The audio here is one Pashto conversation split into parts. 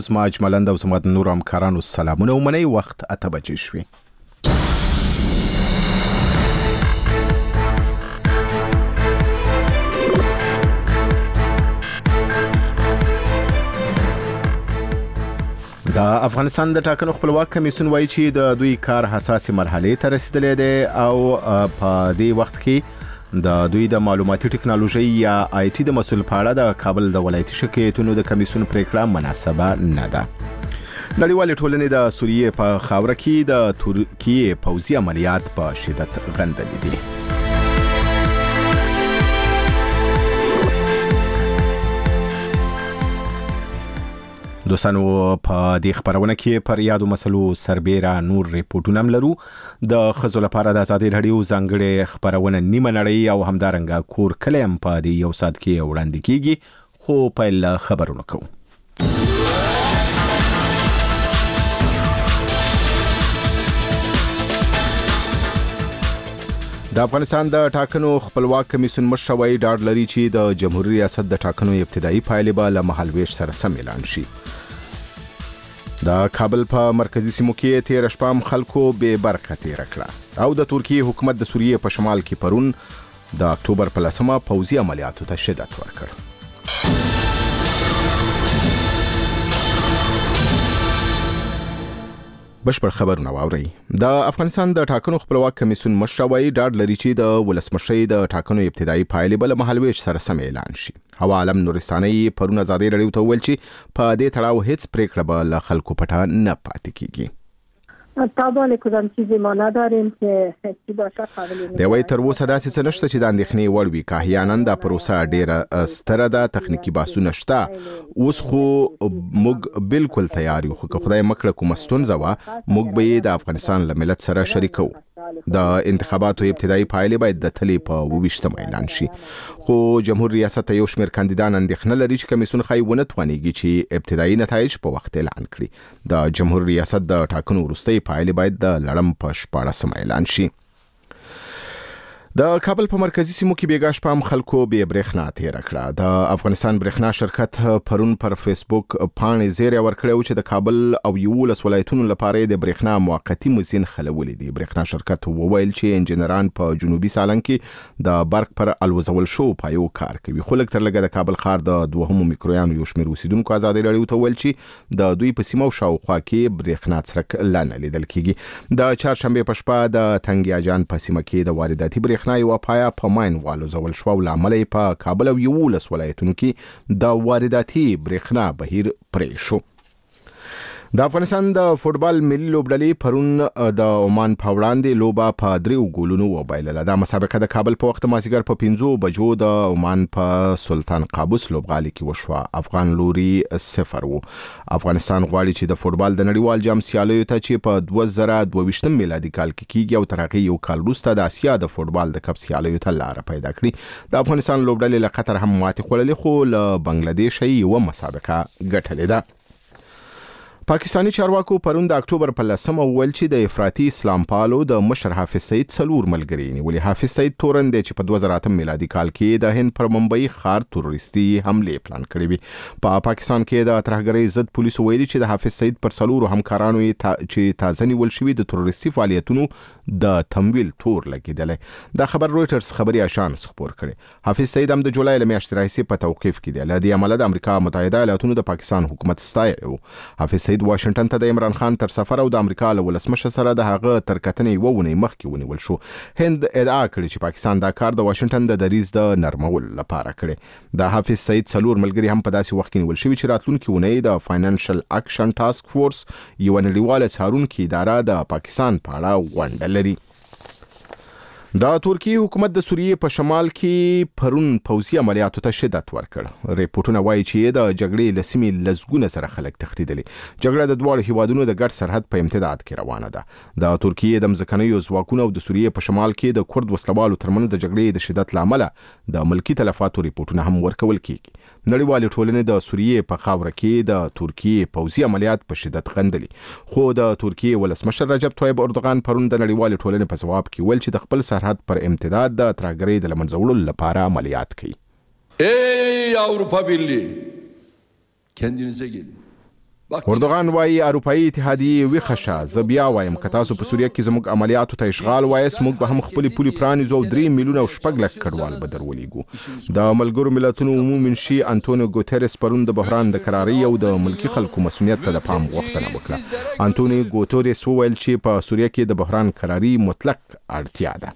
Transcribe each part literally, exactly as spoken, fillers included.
زما اجملند او زما د نورو همکارانو سلامونه ومنئ. وخت اته بجې شوې. د افغانستان د ټاکنو خپلواک کمیسیون وایي چې د دوی کار حساسې مرحلې ته رسیدلی دی او په دې وخت کې د دوی د معلوماتي ټکنالوژي یا آی ټي د مسؤل په اړه د کابل د ولایتي شکایتونو د کمیسیون پریکړه مناسبه نه ده. نړیوالې ټولنې د سوریې په خاوره کې د ترکیې پوځي عملیات په شدت غندلي دي. دوستانو په دې خبرونه کې پر یادو مسلو سربېره نور ریپورټونه هم لرو. د ښځو لپاره د ازادي راډیو ځانګړې خبرونه نیمه نړۍ او همدارنګه کور کلی هم په دې یو ساعت کې وړاندې کیږي. خو پیل له خبرونو کوو. د افغانستان د ټاکنو خپلواک کمیسیون مشر وایي ډاډ لري چې د جمهوریت ریاست د ټاکنو ابتدایي پایلې به له مهالویش سره سم اعلان شي. د کابل په مرکزی سیمو کې تیر شپه هم خلکو بې برخه تیر کړه او د ترکیې حکومت د سوریې په شمال کې پرون د اکتوبر په لسمه پوځي عملیاتو ته شدت ورکړ. بشپړ خبرونه واورئ. د افغانستان د ټاکنو خپلواک کمیسیون مشر وایي ډاډ لري چې د ولسمشرۍ د ټاکنو ابتدایي پایلې به له مهالویش سره سم اعلان شي. هوا عالم نورستاني پرون ازادي راډیو ته وویل چې په دې تړاو هیڅ پریکړه به له خلکو پټه نه پاتې کیږي. طبعا کدام چیزی ما نداریم که چی باشه قابل دوی تر اوسه داسې څه نشته چې د اندېښنې وړ وي. که احیانا دا پروسه ډیره ستره ده، تخنیکي بحثونه شته، اوس خو موږ بالکل تیار یو. خو که خدای مکړه کومه ستونزه وه موږ به یې د افغانستان له ملت سره شریکو. د انتخاباتو ابتدایي پایلې باید د تلې په اوویشتم اعلان شي. خو جمهور ریاست ته یو شمېر کاندیدان اندېښنه لري چې کمیسیون ښایي ونه توانیږي چې ابتدایي نتایج په وخت اعلان کړي. د جمهور ریاست د ټاکنو وروستۍ پایلې باید د لړم په شپاړسم اعلان شي. د کابل په مرکزی سیمو کې بیګا شپه هم خلکو بې برېښنا تېره کړه. د افغانستان برېښنا شرکت پرون پر فیسبوک پاڼې زیری ورکړی و چې د کابل او یولس ولایتونو لپاره د برېښنا موقتي مزین خلولي دي. برېښنا شرکت وویل چې انجینران په جنوبي سالنګ کې د برق پر الوزول شو پایو کار کوي. خو لږ تر لږه د کابل ښار د دوهمو میکرویانو یو شمېر اوسیدونکو ازادي راډیو ته وویل چې د دوی په سیمه او شاوخوا کې برېښنا څرک لا نه لیدل کیږي. د چهارشنبې په شپه د تنګیاجان په سیمه کې د وارداتي برېښنا یو پایا په ماین والوزول شو او لامل په کابل او یولس ولایتونو کې د وارداتي برېښنا بهیر پرې شو. د افغانستان د فوټبال ملي لوبډلې پرون د عمان په وړاندې لوبه په دریو ګولونو وبایلله. دا مسابقه د کابل په وخت مازیګر په پنځو بجو د عمان په سلطان قابوس لوبغالي کې وشوه. افغان لوري صفر وو. افغانستان غواړي چې د فوټبال د نړیوال جام سیالیو ته چې په دوه زره دوه ویشتم میلادي کال کې کیږي او تر هغې یو کال وروسته د اسیا د فوټبال د کپ سیالیو ته لاره پیدا کړي. د افغانستان لوبډلې له قطر هم ماتې خوړلې خو له بنگلادیش یې یوه مسابقه ګټلې ده. پاکستانی چارواکو پرون د اکتوبر په لسمه وویل چې د افراطي اسلام پالو د مشر حافظ سعید څلور ملګري نیولي. حافظ سعید تورن دی چې په دوه زره اتم میلادي کال کې د هند پر ممبئی ښار تروریستي حملې پلان کړې وي. په پاکستان کې د ترهګرۍ ضد پولیسو ویلي چې د حافظ سعید پر څلورو همکارانو چې تازه نیول شوي د تروریستي فعالیتونو د تمویل تور لګېدلی. دا خبر رویټرز خبري اژانس خپور کړی. حافظ سعید هم د جولای له میاشتې راهیسې په توقیف کې دی. له دې امله د امریکا متحده ایالاتونو د پاکستان حکومت ستایلی و. حافظ سعید واشنګټن ته د عمران خان تر سفر او د امریکا له ولسمشر سره د هغه تر کتنې یوه اونۍ مخکې ونیول شو. هند ادعا کړې چې پاکستان دا کار د واشنګټن د دریځ د نرمولو لپاره کړی. د حافظ سعید څلور ملګري هم په داسې وخت کې نیول شوي چې راتلونکي اونۍ د فاینانشل اکشن ټاسک فورس یوه نړیواله څارونکې اداره د پاکستان په اړه غونډه لري. د ترکیې حکومت د سوریې په شمال کې پرون پوځي عملیاتو ته شدت ورکړ. ریپورټونه وایي چې د جګړې له سیمې لسګونه سره خلک تښتېدلي. جګړه د دواړو هیوادونو د ګډ سرحد په امتداد کې روانه ده. د ترکیې د ځمکنیو ځواکونو او د سوریې په شمال کې د کورد وسلوالو ترمنځ د جګړې د شدت له امله د ملکي تلفاتو ریپورټونه هم ورکول کیږي. نړیوالې ټولنې د سوریې په خاوره کې د ترکیې پوځي عملیات په شدت غندلي. خو د ترکیې ولسمشر رجب طیب اردوغان پرون د نړیوالې ټولنې په ځواب کې ویل چې د خپل سرحد پر امتداد د ترهګرۍ د له منځه وړلو لپاره عملیات کوي. ey Avrupa Birliği kendinize gelin. اردوغان وایي اروپאי اتحادیه ویښه شه، زه بیا وایم که تاسو په سوریه کې زموږ عملیاتو ته اشغال وایست، موږ به هم خپلې پولې پرانیزو او درې میلیونه او شپږ لک کډوال به درولېږو. د ملګرو ملتونو عمومي منشي انټونیو ګوتریس پرون د بحران د کرارۍ او د ملکي خلکو مسؤلیت ته د پام غوښتنه وکړه. انټونیو ګوتریس وویل چې په سوریه کې د بحران کرارۍ مطلق اړتیا ده.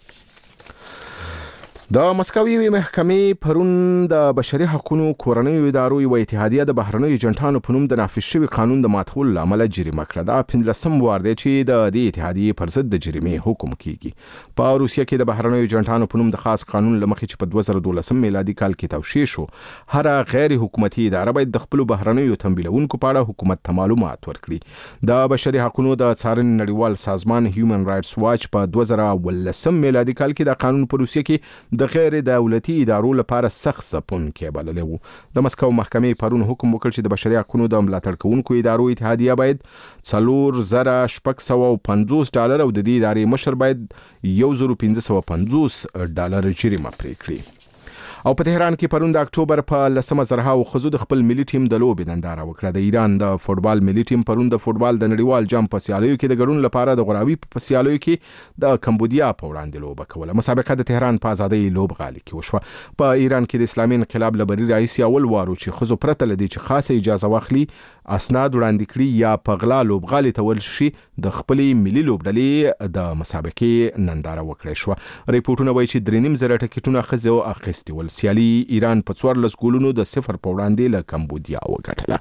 د مسکو یوې محکمې پرون د بشري حقوقو کورنیو ادارو یوه اتحادیه د بهرنیو ایجنټانو په نوم د نافذ شوي قانون د ماتولو له امله جریمه کړه. دا پنځلسم وار دی چې د دې اتحادیې پر ضد د جریمې حکم کیږي. په روسیه کې د بهرنیو ایجنټانو په نوم د خاص قانون له مخې چې په دوه زره دولسم میلادي کال کې توشیح شو، هر غیر حکومتي اداره باید د خپلو بهرنیو تمویلونکو په اړه حکومت ته معلومات ورکړي. د بشري حقوقو د څارنې نړیوال سازمان هیومن رایټس واچ په دوه زره اوولسم میلادي کال کې د قانون په روسیه کې د غیر دولتي ادارو لپاره سخت ځپونکی بللی و. د مسکو محکمې پرون حکم وکړ چې د بشري حقوقو د ملاتړ کوونکو ادارو اتحادیه باید څلور زره شپږ سوه او پنځوس ډالر او د دې ادارې مشر باید یو زره پنځه سوه پنځوس ډالر جریمه پرې کړي. او په تهران کې پرون د اکتوبر په لسمه زرهاو ښځو د خپل ملي ټیم د لوبې ننداره وکړه. د ایران د فوټبال ملي ټیم پرون د فوټبال د نړیوال جام په سیالیو کې د ګډون لپاره د غراوي په سیالیو کې د کمبودیا په وړاندې لوبه کوله. مسابقه د تهران په ازادۍ لوبغالي کې وشوه. په ایران کې د اسلامي انقلاب له بری راهیسې اول وارو چې ښځو پرته له دې چې خاصه اجازه واخلي اسناد وړاندې کړي یا په غلا لوبغالي ته ورشي د خپلې ملي لوبډلې د مسابقې ننداره وکړې شوه. ریپورټونه وایي چې درې نیم زره ټکټونه ښځو اخیستي ول. سیالي ایران په څوارلس ګولونو د صفر په وړاندې له کمبودیا وګټله.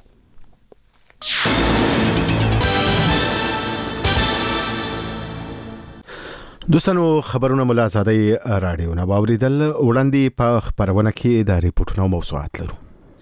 دوستانو خبرونه ملا آزادۍ راډیو نه واوریدل. وړاندې په خبرونه کې د ریپورټونو موضوعات لرو.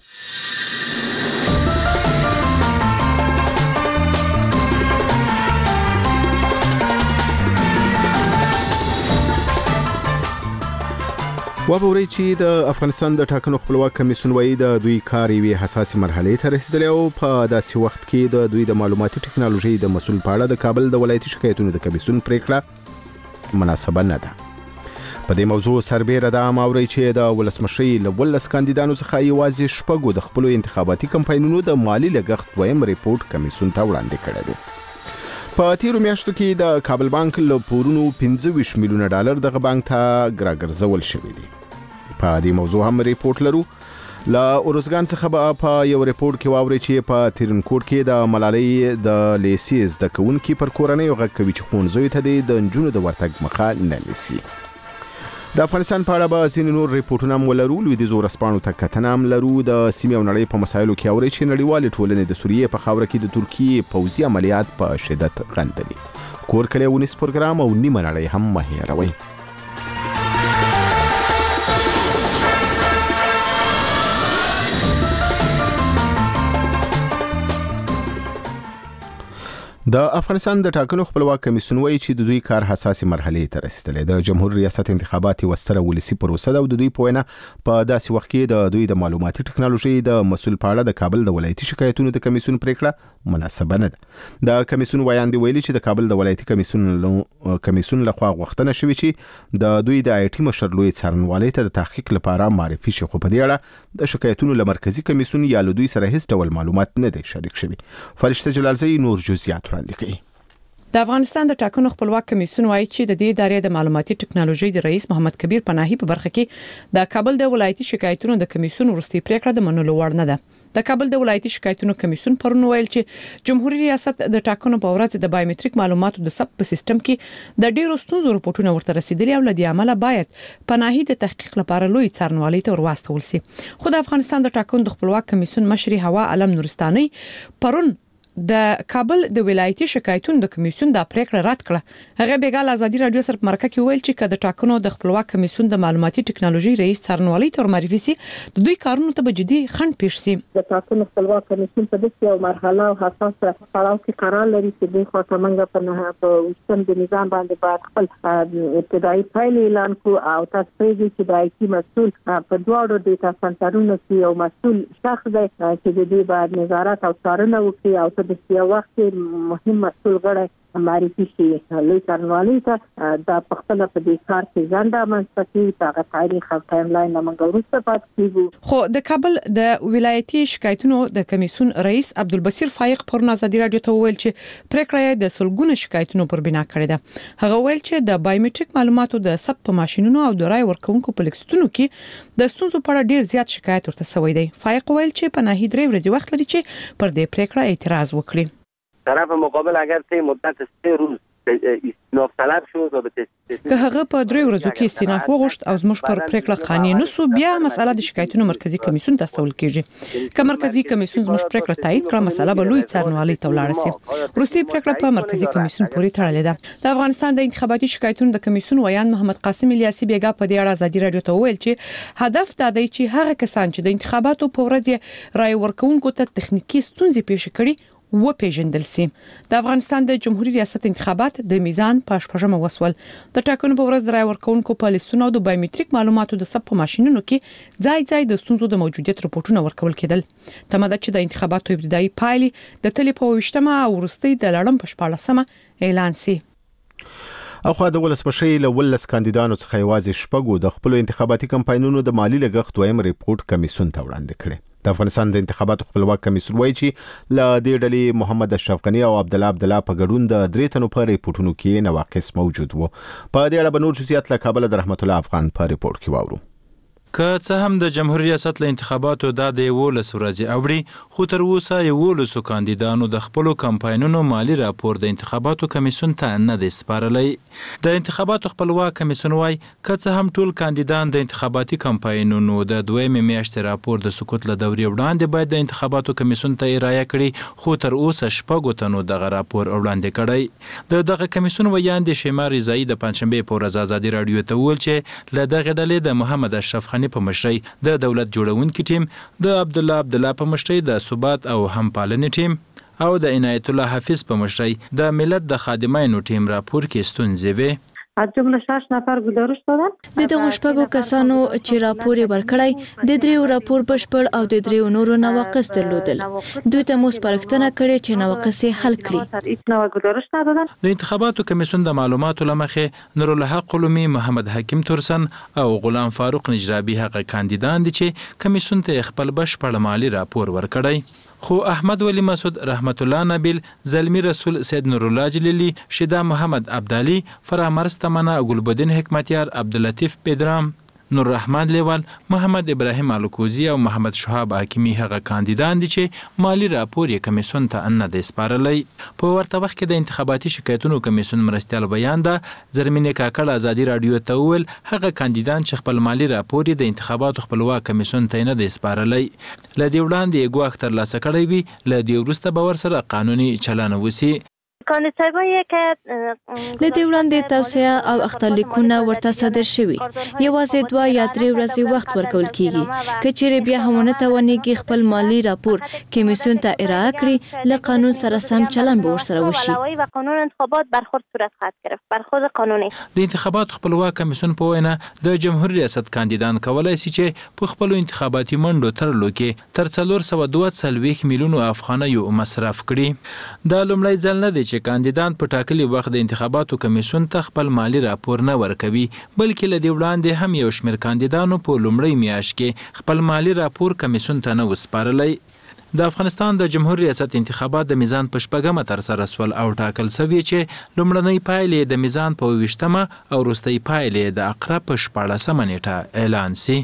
وابوري چې د افغانستان د ټاکنو خپلواک کمیسیون وایي د دوی کار یوې حساسې مرحلې ته رسیدلی او په داسې وخت کې د دوی د معلوماتي ټکنالوژي د مسؤل په اړه د کابل د ولایتي شکایتونو د کمیسیون پریکړه مناسبه نه ده. په دې موضوع سربیره دا ماوري چې د ولسمشرۍ له ولس کاندیدانو څخه یوازې شپږو د خپلو انتخاباتي کمپاینونو د مالی لګښت دویم ریپورت کمیسیون ته وړاندې کړی دی. په تیرو میاشتو کې د کابل بانک له پورونو پنځه ویشت میلیونه ډالر دغه بانک ته راګرځول شوي دي. په دې موضوع هم ریپورت لرو. له اورزګان څخه به په یو ریپورت کې واوري چې په تیرنکوټ کې د ملالۍ د لیسې زده کوونکي پر کورنیو غږ کوي چې ښوونځیو ته د نجونو د ورتګ مخه نه نیسي. د افغانستان په اړه به ځینې نور ریپورټونه هم ولرو. لویدیځو ورځپاڼو ته کتنه هم لرو. د سیمې او نړۍ په مسایلو کې اوري چې نړیوالې ټولنې د سوریې په خاوره کې د ترکیې پوځي عملیات په شدت غندلي. کور کلی ونیس پروګرام او نیمه نړۍ هم مه هېروئ. د افغانستان د ټاکنو خپلواک کمیسیون وایي چې د دوی کار حساسې مرحلې ته رسیدلی. د جمهور ریاست انتخابات یوه ستره ولسي پروسه ده او د دوی په وینا په داسې وخت کې د دوی د معلوماتي ټکنالوژي د مسؤل په اړه د کابل د ولایتي شکایتونو د کمیسیون پریکړه مناسبه نه ده. د کمیسیون ویاندې ویلي چې د کابل د ولایتي کمیسیون کمیسیون لخوا غوښتنه شوې چې د دوی د آی ټي مشر لوی څارنوالۍ ته د تحقیق لپاره معرفي شي، خو په دې اړه د شکایتونو له مرکزي کمیسیون یا له دوی سره هیڅ ډول معلومات نه دی شریک شوي. فرشته جلالزی نور جزئیات د افغانستان د ټاکنو خپلواک کمیسیون وایي چې د دې ادارې د معلوماتي ټکنالوژي د رئیس محمد کبیر پناهي په برخه کې د کابل د ولایتي شکایتونو د کمیسیون وروستي پریکړه د منلو وړ نه ده. د کابل د ولایتي شکایتونو کمیسیون پرون ویل چې جمهوریت ریاست د ټاکنو په ورځ د بایومټریک معلوماتو د ثبت په سیستم کې د ډیرو ستونزو رپورټونه ورته رسیدلي او لدی عمله باید پناهي د تحقیق لپاره لوی څارنوالۍ ته ورواستول شي. خو د افغانستان د ټاکنو د خپلواک کمیسیون مشر هوا علم نورستاني پرون د کابل د ولایتي شکایتونو د کمیسیون د پریکړه رد کړه. هغه بیګال ازادي رادیو سره په مرکه کې ویل چې کله د ټاکنو د خپلواک کمیسیون د معلوماتي ټکنالوژي رئیس څارنوالۍ تر معرفي سي د دوی کارونو ته به جدي خنډ پیښ سي. د ټاکنو خپلواک کمیسیون په دې یو مرحله او حساسه پړاو کې قرار لري چې د خاطر منګه په نه په وشتن د نظام باندې باید خپل ابتدایي فایل اعلان کو او تاسو چې د آی ټي مسؤل په دواړو ډیټا سنټرونو کې یو مسؤل شخص دی چې د دې باید نظارت او څارنه وکړي او د سیاسي وخت مهم مسؤل غړي معرفي شي لوی څارنوالۍ ته د پختنه په دې کار کې ځانډه منځپتی تاغه تاریخ او ټایم لاین موږ ورسته پات کیږو. خو د کابل د ولایتي شکایتونو د کمیسیون رئیس عبدالبصیر فایق پر آزادي رادیو ته ویل چې پریکړه د سلګونو شکایتونو پر بنا کړې ده. هغه ویل چې د بایومټریک معلوماتو د ثبت په ماشينونو او د رای ورکونکو په لیکستونو کې د ستونزو په اړه ډیر زیات شکایت ورته شوی دی. فایق ویل چې په نهي درې ورځې وخت لري چې پر دې پریکړه اعتراض وکړي. طرف مقابل اگر سه مدت سه روز استیناف طلب شد و به که هغه په درې ورځو کې استیناف وغوښت او زموږ پر پریکړه قانوني نسو بیا مسله د شکایتونو مرکزی کمیسیون ته استول کیږي. که مرکزی کمیسیون زموږ پریکړه تایید کړه مسله به لوی څارنوالۍ ته ولاړ شي. وروستي پریکړه په مرکزی کمیسیون پورې تړلې ده. د افغانستان د انتخاباتي شکایتونو د کمیسیون ویان محمد قاسم الیاسی بیګا په دې اړه آزادي رادیو ته ویل چې هدف دا دی چې هغه کسان چې د انتخاباتو په ورځ رای ورکونکو ته تخنیکی ستونزې پیښ کړي و پیژندل سي. د افغانستان د جمهوریت ریاست انتخابات د میزان په شپږمه وسول. د ټاکنو په ورځ د رای ورکونکو په لیستونو او د بایومټریک معلوماتو د ثبت په ماشينونو کې ځای ځای د ستونزو د موجودیت راپورټونه ورکول کېدل. تماده چې د انتخاباتو ابتدایي پایلې د تلې په وشتمه او ورستۍ د لړم په شپاړسمه اعلان سي. او خو د ولسمشي له ولس کاندیدانو څخه یوازې شپږو د خپل انتخاباتي کمپاینونو د مالی لګښت دویم ریپورت کمیسیون ته وړاندې کړي. د افغانستان د انتخاباتو خپلواک کمیسیون وایي چې له دې ډلې محمد اشرف غنی او عبد الله عبد الله په ګډون د درې تنو په ریپورتونو کې نواقص موجود وو. په دې اړه به نور جزئیات له کابل د رحمت الله افغان په ریپورت کې واورو. که څه هم د جمهوریت ریاست له انتخاباتو د یولس ورځې اوړي، خو تر اوسه یولس کاندیدانو د خپل کمپاینونو مالی راپور د انتخاباتو کمیسیون ته نه دی سپارلی. د انتخاباتو خپلواک کمیسیون وايي که څه هم ټول کاندیدان د انتخاباتي کمپاینونو د دویمې میاشتې راپور د سقوط له دورې وړاندې باید د انتخاباتو کمیسیون ته ارائه کړي، خو تر اوسه شپږو تنو دغه راپور وړاندې کړی. د دغه کمیسیون ویان د شیما رضایی د پنځشنبه په ورځ آزادي رادیو ته ویل چې له دغه ډلې د محمد اشرف غنی په مشرۍ د دولت جوړونکي ټیم، د عبد الله عبد الله په مشرۍ د ثبات او همپالنې ټیم او د عنایت الله حافظ په مشرۍ د ملت د خادمانو ټیم راپور کې ستونزې وې. از جمله شش نفر گزارش دادن. د دغه شپږو کسانو چې راپور ورکړی د دریو راپور بشپړ او د دریو نورو نواقص درلودل. دوی ته مو سپارښتنه کړې چې نواقص یې حل کړي. د انتخاباتو کمیسیون د معلوماتو لمخې نورالحق علومي، محمد حکیم تورسن او غلام فاروق نجرابي هغه کاندیدان دي چې کمیسیون ته خپل بشپړ مالی راپور ورکړی. خو احمد ولی مسعود، رحمت الله نبیل، زلمی رسول، سید نورالله جلیلی، شیدا محمد عبدالي، فرامرس تمنا، گلبدین حکمتیار، عبداللطیف پیدرام، نور رحمان لیوال، محمد ابراهیم الکوزی او محمد شهاب حکیمی هغه کاندیدان دي چې مالی راپور یې کمیسیون ته نه دی سپارلی. په ورته وخت کې د انتخاباتي شکایتونو کمیسیون مرستیال بیان ده زرمینې کاکړ آزادي رادیو ته وویل هغه کاندیدان چې خپل مالی راپور یې د انتخاباتو خپلواک کمیسیون ته نه دی سپارلی، له دې وړاندې یې ګواښ ترلاسه کړی وي، له دې وروسته به ورسره قانوني چلن وسي. له دې وړاندې توصیه او اختلالیکونه ورته صادر شوي، یوازې دوه یا درې ورځې وخت ورکول کیږي. که چیرې بیا هم ونه توانیږي خپل مالی راپور کمیسیون ته ارائه کړي، له قانون سره سم چلن به ورسره وشي. د انتخاباتو خپلواک کمیسیون په وینا د جمهوریت ریاست کاندیدان کولای شي چې په خپل انتخاباتي منډو ترلو کې تر څلور سوه دوه څلوېښت میلیونو افغانیو مصرف کړي. دا لومړی ځل نه دی چې کاندیدان په ټاکلي وخت د انتخاباتو کمیسیون ته خپل مالی راپور نه ورکوي، بلکې له دې وړاندې هم یو شمېر کاندیدانو په لومړۍ میاشت کې خپل مالی راپور کمیسیون ته نه و سپارلی. د افغانستان د جمهوریت ریاست انتخابات د میزان په شپږمه ترسره سول او ټاکل شوي چې لومړنۍ پایلې د میزان په اوویشتمه او وروستۍ پایلې د عقرب په شپاړسمه نیټه اعلان سي.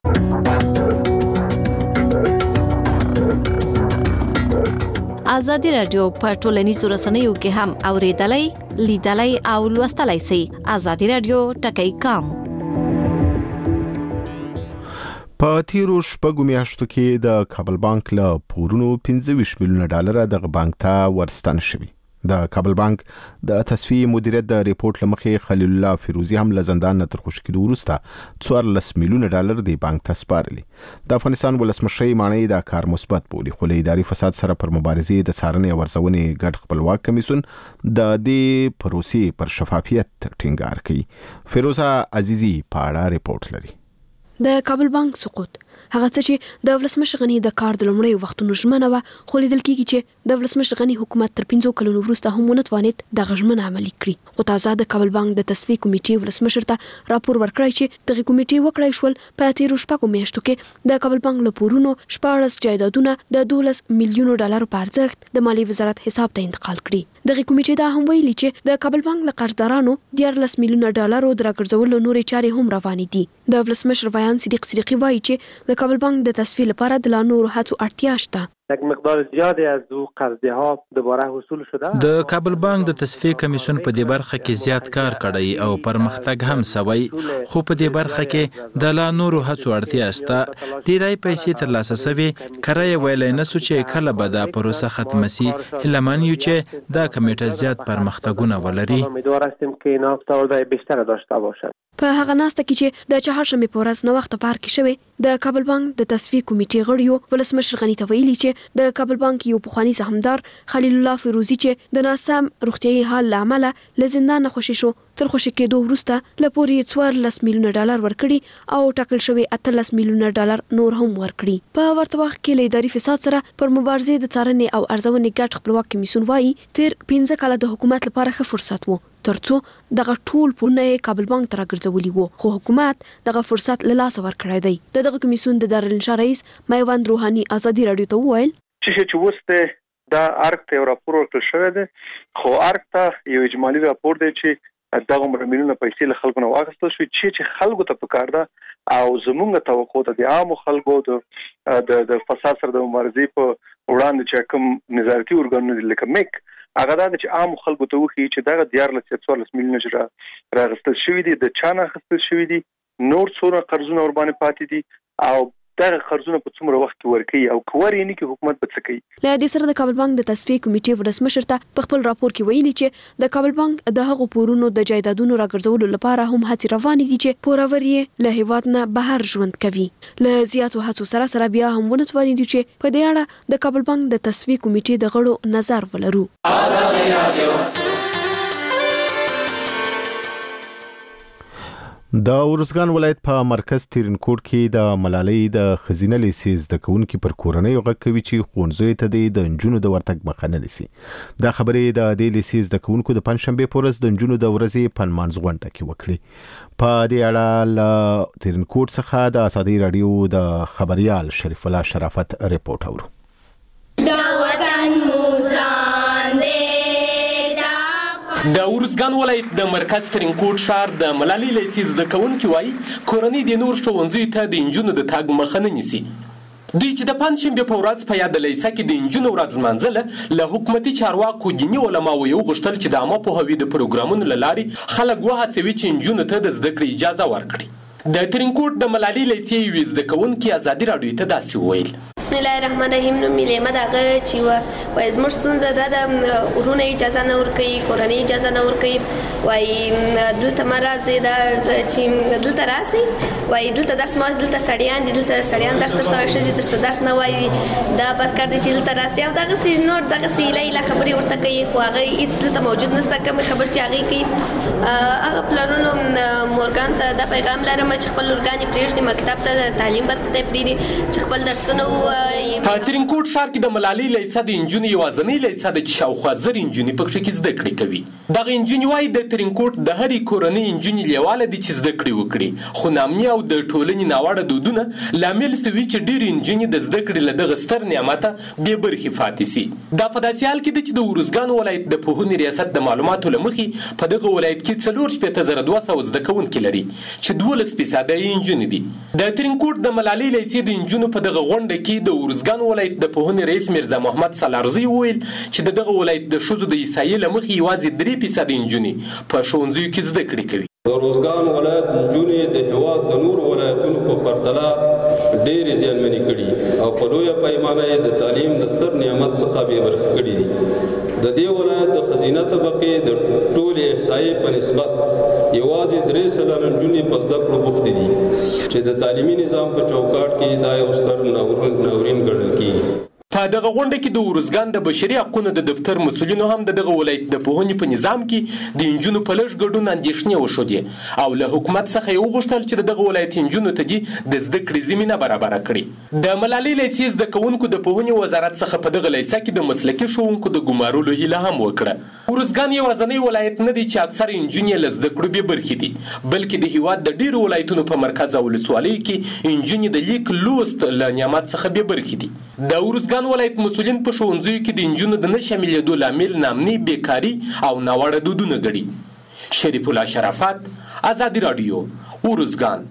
آزادي رادیو په ټولنیزو رسنیو کې هم اوریدلای، لیدلای او لوستلای شئ. آزادي رادیو ټکی کام. په تیرو شپږو میاشتو کې د کابل بانک له پورونو پنځه ویشت میلیونه ډالر دغه بانک ته ورستانه شوي. د کابل بانک د تصفیې مدیریت د ریپورت لمخې خلیل الله فیروزی هم له زندان نه تر خوشي کېدو وروسته څوارلس میلیونه ډالر د بانک ته سپارلي. د افغانستان ولسمشر ماڼۍ دا کار مثبت بولي، خو له اداري فساد سره پر مبارزې د څارنې او ارزونې ګډ خپلواک کمیسیون د دې پروسې پر شفافیت ټینګار کوي. فیروزه عزیزی په اړه ریپورت لري. د کابل بانک سقوط هغه څه چې د ولسمشر غني د کار د لومړي وختونو ژمنه و، خو لیدل کېږي چې د ولسمشر غني حکومت تر پنځو کلونو وروسته هم ونه توانید دغه ژمنه عملي کړي. خو تازه د کابل بانک د تصفیې کمیټې ولسمشر ته راپور ورکړی چې دغه کمیټې وکړای شول په تیرو شپږو میاشتو کې د کابل بانک له پورونو شپاړس جایدادونه د دولس میلیونو ډالرو په ارزښت د مالیې وزارت حساب ته انتقال کړي. دغه کمیټې دا هم ویلي چې د کابل بانک له قرضدارانو دیارلس میلیونه ډالرو د راګرځولو نورې چارې هم روانې دي. د ولسمشر بیان صدیق صدیقي وایي چې د کابل بانک د تصفیې لپاره د لا نورو هڅو اړتیا شته. یک مقدار زیادی از او قرضه ها دوباره حصول شده. د کابل بانک د تصفیې کمیسیون په دې برخه کې زیات کار کړی او پرمختګ هم سوی، خو په دې برخه کې د لا نورو هڅو اړتیا شته. ډیری پیسې ترلاسه سوي، کرای ویلی نسو چې کله به دا پروسه ختم سي. هیلهمن یو چې دا کمیټه زیات پرمختګونه ولري. امیدوار هستیم که این افزایش بیشتر داشته باشد. په هغه ناسته کې چې د چهارشنبې په ورځ نو وخت پار کې شوی، د کابل بانک د تصفیې کمیټې غړیو ولسمشر غني ته ویلي چې د کابل بانک یو پخوانی سهامدار خلیل الله فیروزی چې د ناسم روغتیايي حال لامل له زندان خوشی شو، تر خوشی کېدو وروسته لپاره څوارلس میلیونه ډالر ورکړي او ټاکل شوی اتلس میلیونه ډالر نور هم ورکړي. په ورته وخت کې له اداري فساد سره پر مبارزې د څارنې او ارزونې ګډ خپلواک کمیسیون وایي تیر پنځه کاله د حکومت لپاره ښه فرصت وو ترڅو دغه ټول پورونه کابل بانک ته راګرځولي وو، خو حکومت دغه فرصت له لاسه ورکړی دی. د دغه کمیسیون د دارالانشا رئیس میوند روحاني ازادي رادیو ته وویل چې چې وسته دا ارګ ته راپور ورکړل شوی دی، خو ارګ ته یو اجمالی راپور دی چې دغه مليونه پیسې له خلکو نه واغستل شوې چې چې خلکو ته پکار ده او زمونږ توقع ده د عام خلکو د د فساد سره د مبارزې په وړاندې چې کوم نظارتي ارګانونه لکه میک هغه دا چې عام خلکو ته وخی چې دغه دیارلس څوارلس میلیونه چې راغستل شوی دي د چانه خستل شوی دي، نور څوره قرضونه ور باندې پاتې دي او دغه قرضونه په څومره وخت کې ورکړي او کواري نه کې حکومت به څه کوي. له دې سره د کابل بانک د تصفیې کمیټې ولسمشر ته په خپل راپور کې ویلي چې د کابل بانک د هغو پورونو د جایدادونو راګرځولو لپاره هم هڅې روانې دي چې پورور یې له هیواد نه بهر ژوند کوي. له زیاتو هڅو سره سره بیا هم ونه توانېدو چې په دې اړه د کابل بانک د تصفیې کمیټې د غړو نظر ولرو. آزادي رادیو د ورزګان ولایت په مرکز تیرنکوټ کې د ملالۍ د خزینه لیسې زده کوونکي پر کورنۍ غږ کوي چې ښوونځیو ته د نجونو د ورتګ مخه نه نیسي. دا خبرې د دې لیسې زده کوونکو د پنځشنبې په ورځ د نجونو د ورځې په نمانځ غونډه کې وکړې. په دې اړه له تیرنکوټ څخه د ازادي رادیو د خبريال شریف الله شرافت ریپورت اورو. د ورزګان ولایت د مرکز ترینکوټ ښار د ملالۍ لیسې زده کوونکي وایي کورنۍ د نور ښوونځیو ته د نجونو د تګ مخه نه نیسي. دوی چې د پنځشنبې په ورځ په یاد لیسه کې د نجونو ورځ لمانځله، له حکومتي چارواکو دیني علماو یې وغوښتل چې د عامه پوهاوي د پروګرامونو له لارې خلک وهڅوي چې نجونو ته د زده کړې اجازه ورکړي. د ترینکوټ د ملالۍ لیسې یوې زده کوونکي ازادي رادیو ته داسې وویل: بسم الله الرحمن الرحیم. نو مليمه دغه چې و وای زموږ څنګه دا د ورونه اجازه نه ورکوي، کورنۍ اجازه نه ورکوي، وای دلته مرزه دا چې دلته راسي، وای دلته درس ما دلته سړیان دي، دلته سړیان درس ترته وایي چې دلته درس نه وایي، دا بد کار دي چې دلته راسي او دغه سي نور دغه سي له خبري ورته کوي، خو هغه هیڅ دلته موجود نشته. کوم خبر چې هغه کوي هغه پلانونو مورګان ته د پیغام لرم چې خپل ورګانی پریږدي مکتب ته تعلیم برخه ته پریږدي چې خپل درسونه په ترینکوټ ښار کې د ملالۍ لیسه د نجونې یوازینۍ لیسه ده چې شاوخوا زر نجونې پکښې کې زده کړې کوي. دغه نجونې وایي د ترینکوټ د هرې کورنۍ نجونې لیواله دي چې زده کړې وکړي، خو نامني او د ټولنې ناوړه دودونه لامل سوي چې ډېرې نجونې د زده کړې له دغه ستر نعمته بې برخې پاتې سي. دا په داسې حال کې ده چې د ورزګان ولایت د پوهنې ریاست د معلوماتو له مخې په دغه ولایت کې څلور شپېته زره دوه سوه زده کوونکي لري چې دولس فیصده یې نجونې دي. د ترینکوټ د ملالۍ لیسې د نجونو په دغه غونډه کې د ورزګان ولایت د پوهنې رئیس میرزا محمد سالارزی وویل چې د دغه ولایت د ښځو د عیسایي له مخې یوازې درې فیصده نجونې په ښوونځیو کې زده کړې کوي. د روزګان ولایت نجونې د هېواد د نورو ولایتونو په پرتله ډېرې زیانمنې کړي او په لویه پیمانه یې د تعلیم د ستر نعمت څخه بې برخې کړي دي. د دې ولایت د ښځینه طبقې د ټولې احصایې په نسبت یوازې درې سلنه نجونې په زده کړو بوختې دي چې د تعلیمي نظام په چوکاټ کې دا یو ستر ناورین ګڼل کېږي. په په دغه غونډه کې د ارزګان د بشري حقوقو د دفتر مسؤلینو هم دغه ولایت د پوهنې په نظام کې د انجونو په لږ ګډون اندېښنې وښودې او له حکومت څخه یې وغوښتل چې دغه ولایت انجونو ته دي د زده کړې زمینه برابره کړي. د ملالۍ لیسې زده کوونکو د پوهنې وزارت څخه په دغه لیسه کې د مسلکي ښوونکو د ګمارلو هیله هم وکړه. ارزګان یوازینی ولایت نه دی چې اکثر انجونې له زده کړو بې برخې دي، بلکې د هیواد د ډیرو ولایتونو په مرکز او ولسوالیو کې انجونې د لیک لوست له نعمت څخه بې برخې دي. د ارزګان ولایت مسؤلین په ښوونځیو کې د انجونو د نه شاملېدو لامل نامني بیکاري او ناوړه دودونه ګڼي. شریف الله شرافت، ازادي راډیو، ارزګان.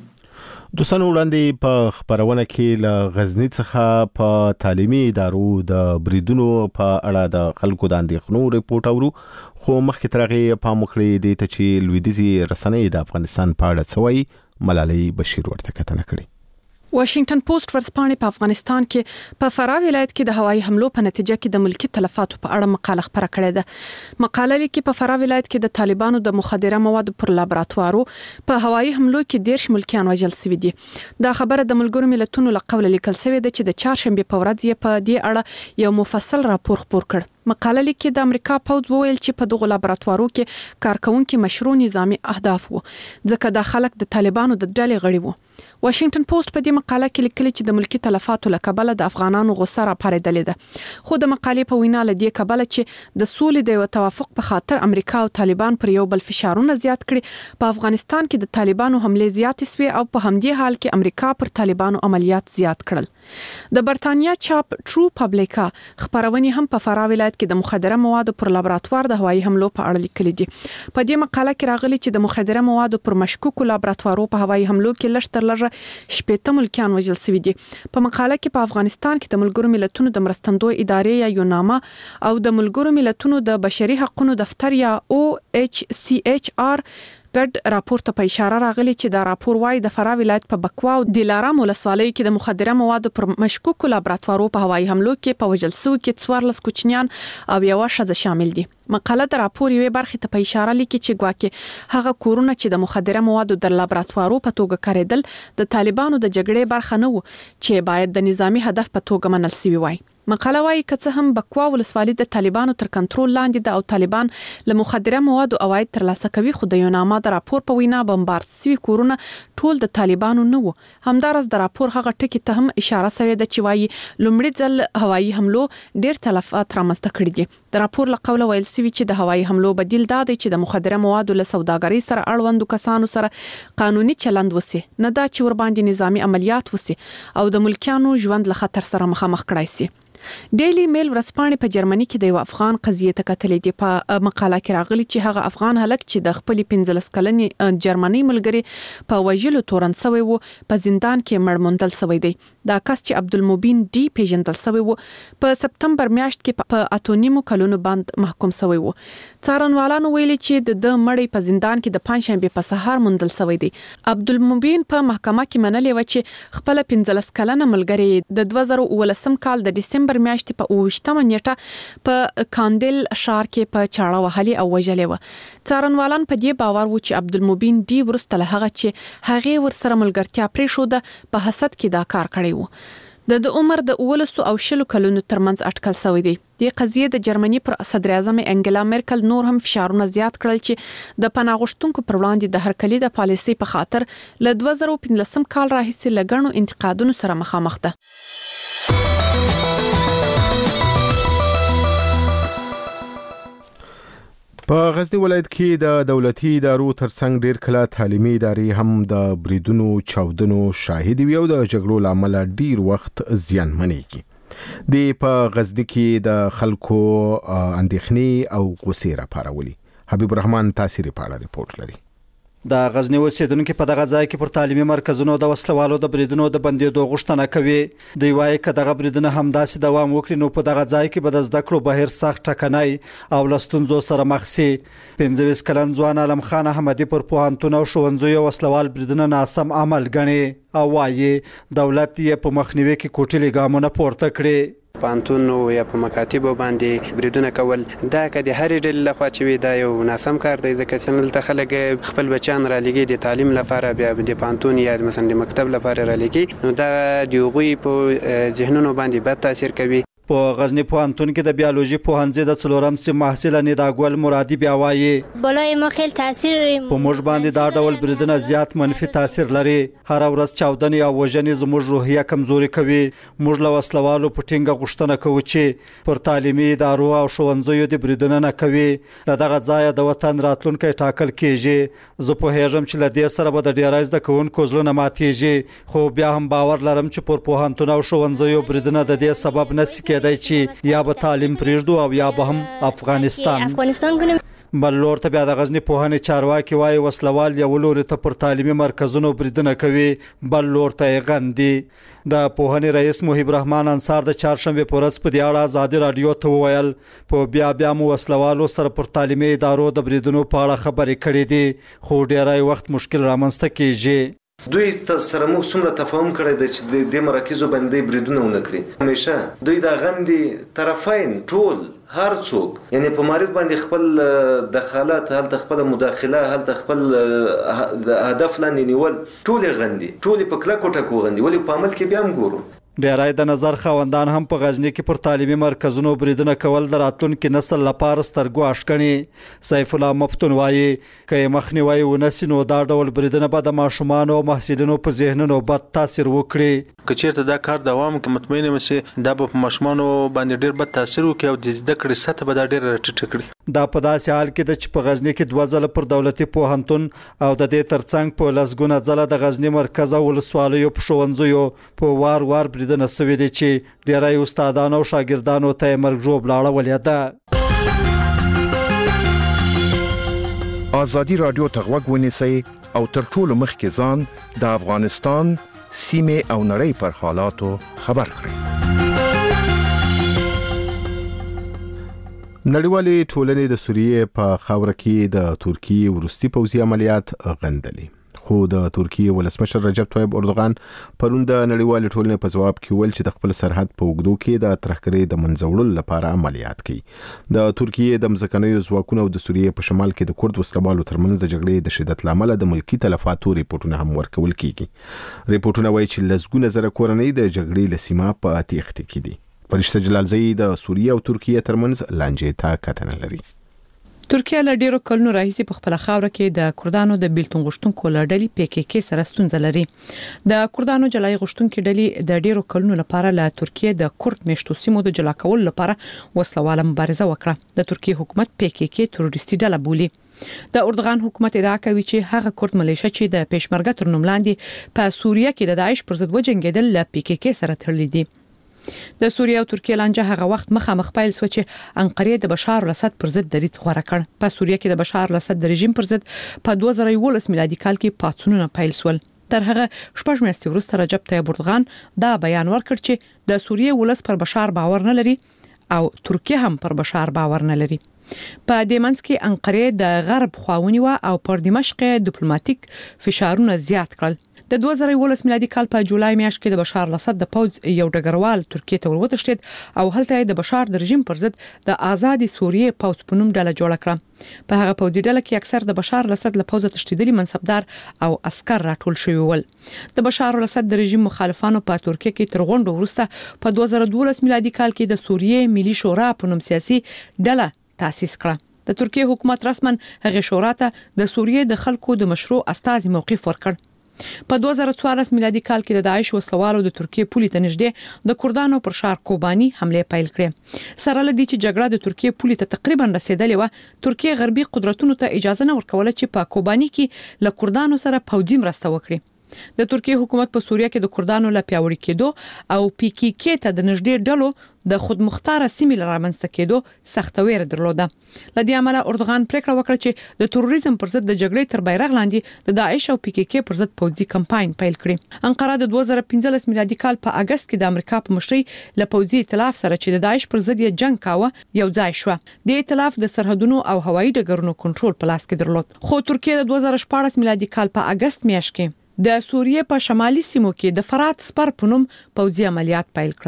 د سنو وړاندې په خبرونه کې له غزنی څخه په تعلیمي ادارو د بریدونو په اړه د خلکو د اندېښنو ریپورت اورو، خو مخکې تر هغې پام وکړئ دې ته چې لویدیځي رسنۍ د افغانستان په اړه څه وایي. ملالۍ بشیر ورته کتنه کړې. واشنگټن پوسټ ورځپاڼې په افغانستان کې په فراه ولایت کې د هوایي حملو په نتیجه کې د ملکی تلفاتو په اړه مقاله خپره کړې ده. مقاله لیکي په فراه ولایت کې د طالبانو د مخدره موادو پر لابراتوارو په هوایي حملو کې دیرش ملکیان وژل شوي دي. دا خبره د ملګرو ملتونو له قوله لیکل شوې ده چې د چهارشنبه په ورځ یې په دې اړه یو مفصل راپور خپور کړ. مقاله لیکي د امریکا پوځ وویل چې په دغه لابراتوارو کې کارکونکو مشروع نظامی اهداف وو، ځکه د خلک د طالبانو د ډلې غړي وو. واشنگټن پوسټ په دې مقاله کې لیکلي چې د ملکی تلفاتو له کبله د افغانانو غوسه راپارېدلې ده، خو د مقالې په وینا له دې کبله چې د سولې د یو توافق په خاطر امریکا او طالبان پر یو بل فشارونه زیات کړي، په افغانستان کې د طالبانو حمله زیاتې سوې او په همدې حال کې امریکا پر طالبانو عملیات زیات کړل. د برتانیا چاپ ټرو پبلیکا خبرونه هم په فراه ولایت کې د مخدره موادو پر لابراتوار د هوایي حملو په اړه لیکلي دي. په دې مقاله کې راغلي چې د مخدره موادو پر مشکوکو لابراتوارو په هوایي حملو کې لږ تر لږه شپږ ملکیان وژل شوي دي. په مقاله کې په افغانستان کې د ملګرو ملتونو د مرستندوی ادارې یا یوناما او د ملګرو ملتونو د بشري حقوقو دفتر یا او ایچ سی ایچ آر ګډ راپور ته په اشاره راغلي چې دا راپور وايي د فراه ولایت په بکوا او دلارام ولسوالیو کې د مخدره موادو پر مشکوکو لابراتوارو په هوایي حملو کې په وژل شوو کې څوارلس کوچنیان او یوه ښځه شامل دي. مقاله د راپور یوې برخې ته په اشاره لیکي چې ګواکې هغه کورونه چې د مخدره موادو د لابراتوارو په توګه کارېدل د طالبانو د جګړې برخه نه وو چې باید د نظامی هدف په توګه منل شوی وای. مقاله وايي که څه هم بکوا ولسوالي د طالبانو تر کنټرول لاندې ده او طالبان له مخدره موادو عواید ترلاسه کوي، خو د یوناما د راپور په وینا بمبارد شوي کورونه ټول د طالبانو نه وو. همدارس د راپور هغه ټکی ته هم اشاره شوې ده چې وايي لومړي ځل هوایي حملو ډېر تلفات رامنځته کړي دي. د راپور له قوله ویل شوي چې د هوایي حملو بدیل دا دی چې د مخدره موادو له سوداګرۍ سره اړوندو کسانو سره قانوني چلند وسی، نه دا چې ور باندې نظامی عملیات وسی او د ملکیانو ژوند له خطر سره مخامخ کړای شي. ډیلی میل ورځپاڼې په جرمني کې د یو افغان قضیه ته کتلې دي. په مقاله کې راغلي چې هغه افغان هلک چې د خپل پنځلس کلنې جرمني ملګری په وژلو تورن شوی وو په زندان کې مړ موندل شوی دی. دا کس چې عبدالمبین ډي پیژندل شوی وو په سپتمبر میاشت کې په اتونیمو کلونو باندې محکوم شوی وو. څارنوالانو ویلي چې د مړی په زندان کې د پنځشنبه په سهار موندل شوی دی. عبدالمبین په محکمه کې منلې و چې خپل پنځلس کلنه ملګری د دوه زره ولسم کال د ډسمبر میاشتې په اوویشتمه نیټه په کاندل ښار کې په چاړه وهلي او وژلې و. څارنوالان په دې باور وو چې عبدالمبین ډي وروسته له هغه چې هغه ورسره ملګرتیا پرېښوده په حسد کې دا کار کړی و. د د عمر د اولسو او شلو کلونو ترمنځ اټکل شوی دی. د قضیې د جرمني پر صدر اعظم انګلا مرکل نور هم فشارونه زیات کړل چې د پناه غوښتونکو پر وړاندې د هرکلي د پالیسۍ په خاطر له دوه زره پنځلسم کال راهیسې له ګڼو انتقادونو سره مخامخ ده. په غزنی ولایت کې د دولتي ادارو ترڅنګ ډیر کله تعلیمي ادارې هم د بریدونو چاودنو شاهد وي او د جګړو لامل ډیر وخت زیانمنېږي. د په غزنی کې د خلکو اندېښنې او غوسې راپارولي. حبیب الرحمن تاثیري پاړه ریپورت لري. د غزنی اوسیدونکو په دغه ځای کې پر تعلیمي مرکزونو د وسلوالو د بریدونو د بندیدو غوښتنه کوي. دوی وایي که دغه بریدونه همداسې دوام وکړي نو په دغه ځای کې به د زده کړو بهیر سخت ټکنی او له ستونزو سره مخ شي. پنځه ویشت کلن ځوان عالم خان احمدي پر پوهنتون او ښوونځیو وسلوال بریدونه ناسم عمل ګڼي او وایي دولت یې په مخنیوي کې کوټلي ګامونه پورته کړي. پانتون یا په مکاتبو باندې بریدونه کول دا که د هرې ډلې لخوا چې وي دا یو ناسم کار دی، ځکه چې دلته خلک خپل بچیان رالېږي د تعلیم لپاره، بیا د پانتون یا مثلا د مکتب لپاره رالېږي، نو دا د هغوی په ذهنونو باندې بد تاثیر کوي. په غزنی پوهنتون کې د بیولوژي پوهنځي د څلورم صف محصل ندا ګل مرادي بیا وایي بالای ما خیلی تاثیر په موږ باندې دا ډول بریدونه زیات منفي تاثیر لري. هر ورځ چاودنې او وژنې زموږ روحیه کمزوري کوي. موږ له وسلوالو په ټینګه غوښتنه کوو چې پر تعلیمي ادارو او ښوونځیو د بریدونه نه کوي. له دغه ځایه د وطن راتلونکی ټاکل کیږي. زه پوهیږم چې له دې سره به د ډیری زده کوونکو زړونه ماتیږي، خو بیا هم باور لرم چې پر پوهنتون او ښوونځیو بریدونه د دې سبب نشي کېدای چې یا به تعلیم پرېږدو او یا به هم افغانستان افغانستان کنیم. بل لور ته بیا د غزنی پوهنې چارواکي وایي وسلوال یو لوري ته پر تعلیمي مرکزونو بریدونه کوي، بل لور ته غندي. د پوهنې رئیس محب رحمان انصار د چهارشنبه په ورځ په دې اړه آزادي رادیو ته وویل په بیا بیا مو وسلوالو سره پر تعلیمي ادارو د بریدونو په اړه خبرې کړې دي، خو ډیری وخت مشکل رامنځته کیږي. دوی سره موږ څومره تفاهم کړی دی چې د مراکزو باندې بریدونه ونه کړي. همیشه دوی د غندې طرفین ټول هر څوک یعنی په معرف باندې خپل دخالت هلته خپل مداخله هلته خپل هدف لاندې نیول ټول غندي، ټول په کلکو ټکو غندي، ولې په عمل کې بیا هم ګورو. ډیری د نظر خاوندان هم په غزنی کې پر تعلیمي مرکزونو بریدونه کول د راتلونکي نسل لپاره سترګو اشکڼي. سیف الله مفتون وایي که مخنیوي ونسي نو دا ډول بریدونه به د ماشومانو او محصلینو په ذهنونو بد تاثیر وکړي. که چیرته دا کار دوام وکړي مطمئن یم چې دا به په ماشومانو باندې ډیر بد تاثیر وکړي او د زده کړې سطح به دا ډیر راټیټه کړي. دا په داسې حال کې ده چې په غزنی کې دوه ځله پر دولتي پوهنتون او د دې ترڅنګ په لسګونه ځله د غزنی مرکز او ولسوالیو په ښوونځیو په وار وار بریدونه سوي دي چې ډیری استادانو او شاګردانو ته مرګ ژوبله اړولې ده. آزادي رادیو ته غوږ ونیسئ او تر ټولو مخکې ځان د افغانستان سیمې او نړۍ پر حالاتو خبر کړئ. نړیوالې ټولنې د سوریې په خاوره کې د ترکیې وروستي پوځي عملیات غندلي، خو د ترکیې ولسمشر رجب طیب اردوغان پرون د نړیوالې ټولنې په ځواب کې ویل چې د خپل سرحد په اوږدو کې د ترهګرۍ د منځوړلو لپاره عملیات کوي. د ترکیې د مځکنیو ځواکونو او د سوریې په شمال کې د کورد وسلوالو ترمنځ د جګړې د شدت لامل د ملکی تلفاتو ریپورتونه هم ورکول کیږي. ریپورتونه وایي چې لسګونه زره کورنۍ د جګړې له سیمه په تېښته کې دي. فرشته جلالزئی د سوریې او ترکیې ترمنځ لانجې ته کتنه لري. ترکیه له ډیرو کلونو راهیسې په خپل خاوره کې د کردانو د بیلتون غوښتونکو لړډلې پی کې کې سره ستونزه لري. د کردانو جلای غوښتونکو ډلې د ډیرو کلونو لپاره له ترکیه د کورد میشتو سیمو د جلا کولو لپاره وسلواله مبارزه وکړه. د ترکیه حکومت پی کې کې تروریستي ډله بولي. د اردوغان حکومت ادعا کوي چې هغه کورد ملیشه چې د پېشمرګه تر نوم لاندې په سوریه کې د داعش پر ضد وجنګیدل له پی کې کې سره تړلي دي. د سوریه او ترکیه لانجه هغه وخت مخامخ پیل شو چې انقره د بشار الاسد پر ضد دریځ غوړه کړ. په سوریه کې د بشار الاسد د رژیم پر ضد په دوه زره یولس میلادي کال کې پاتسونونه پیل شول. تر هغه شپږ میاشتې وروسته رجب طیب اردوغان دا بیان ورکړ چې د سوریه ولس پر بشار باور نه لري او ترکیه هم پر بشار باور نه لري. په دې منځ کې انقره د غرب خواونی و او پر دمشق ډیپلوماټیک فشارونه زیات کړل. د دوه زره یولس میلادي کال په جولای میاشت کې د بشار الاسد د پوځ یو ډګروال ترکیه ته وروتښتید او هلته د بشار د رژیم پر ضد د آزادي سوریه پوځ په نوم ډله جوړه کړه. په هغه پوځي ډله کې اکثر د بشار الاسد له پوځه تښتیدلي منصبدار او عسكر راټول شوي ول. د بشار الاسد د رژیم مخالفانو په ترکیه کې تر غونډو وروسته په دوه زره دولس میلادي کال کې د سوریه ملي شورا په نوم سیاسي ډله تاسیس کړه. د ترکیه حکومت رسمن هغه شورا ته د سوریه د خلکو د مشروع استازي موقف ورکړ. په دوه زره څوارلس میلادي کال کې د داعش وسلوالو د ترکیه پولې ته نږدې د کردانو پر ښار کوبانی حمله پیل کړې. سره لدی چې جګړه د ترکیه پولې ته تقریبا رسیدلې و، ترکیه غربي قدرتونو ته اجازه نه ورکوله چې په کوبانی کې له کردانو سره پوځي مرسته وکړي. د ترکیه حکومت په سوریه کې د کردانو له پیاوړي کېدو او پی کې کې ته د نږدې ډلو د خودمختار سیمې لرامنځته کېدو سخت ویره درلوده. لدې عمله اردوغان پریکړه وکړه چې د تروریزم پر ضد د جګړې تر بیرغ لاندې د داعش او پی کې کې پر ضد پوځي کمپاین پیل کړي. انقره د دوه زره پنځلس میلادي کال په اگست کې د امریکا په مشرۍ له پوځي ائتلاف سره چې د داعش پر ضد یې جنگ کاوه یو ځای شو. د ائتلاف د سرحدونو او هوایي ډګرونو کنټرول په لاس کې درلود. خو ترکیه د دوه زره شپاړس میلادي کال په اگست میاشت کې د سوریه په شمالي سیمو کې د فرات سپر په نوم پوځي عملیات پیل کړل.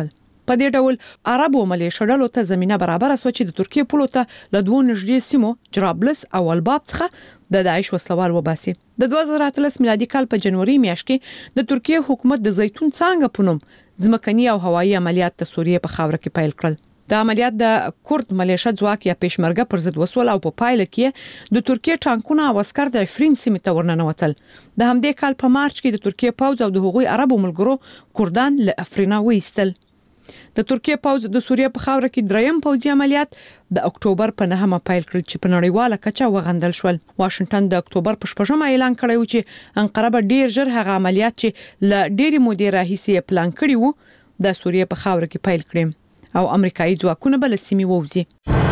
په دې ډول عربو ملیشه ډلو ته زمينه برابر اسو چې د ترکیه پولو ته له دوه نږدې سیمو جرابلس او الباب څخه د داعش وسلوال وباسي. د دوه زره اتلس میلادي کال په جنوري میاشت کې د ترکیه حکومت د زیتون څنګه پونم ځمکني او هوایي عملیات د سوریه په خاوره کې پیل کړل. د عملیات د کورد ملیشه ځواک یا پېشمرګه پر ضد وسول او په پایله کې د ترکیه ټانکونه او عسكر د عفرین سیمې ته ورننوتل. د همدې کال په مارچ کې د ترکیه پوځ او د هغوی عربو ملګرو کردان له افرینا وایستل. د ترکیه پوځ د سوریه په خاوره کې دریم پوځي عملیات د اکتوبر په نهمه پیل کړل چې په نړیواله کچه وغندل شول. واشنگټن د اکتوبر په شپږمه اعلان کړی و چې انقره به ډیر ژر هغه عملیات چې ل ډېری مودې راهیسې پلان کړی وو د سوریه په خاوره کې پیل کړي او امریکایي ځواکونه بل سیمې ووزي.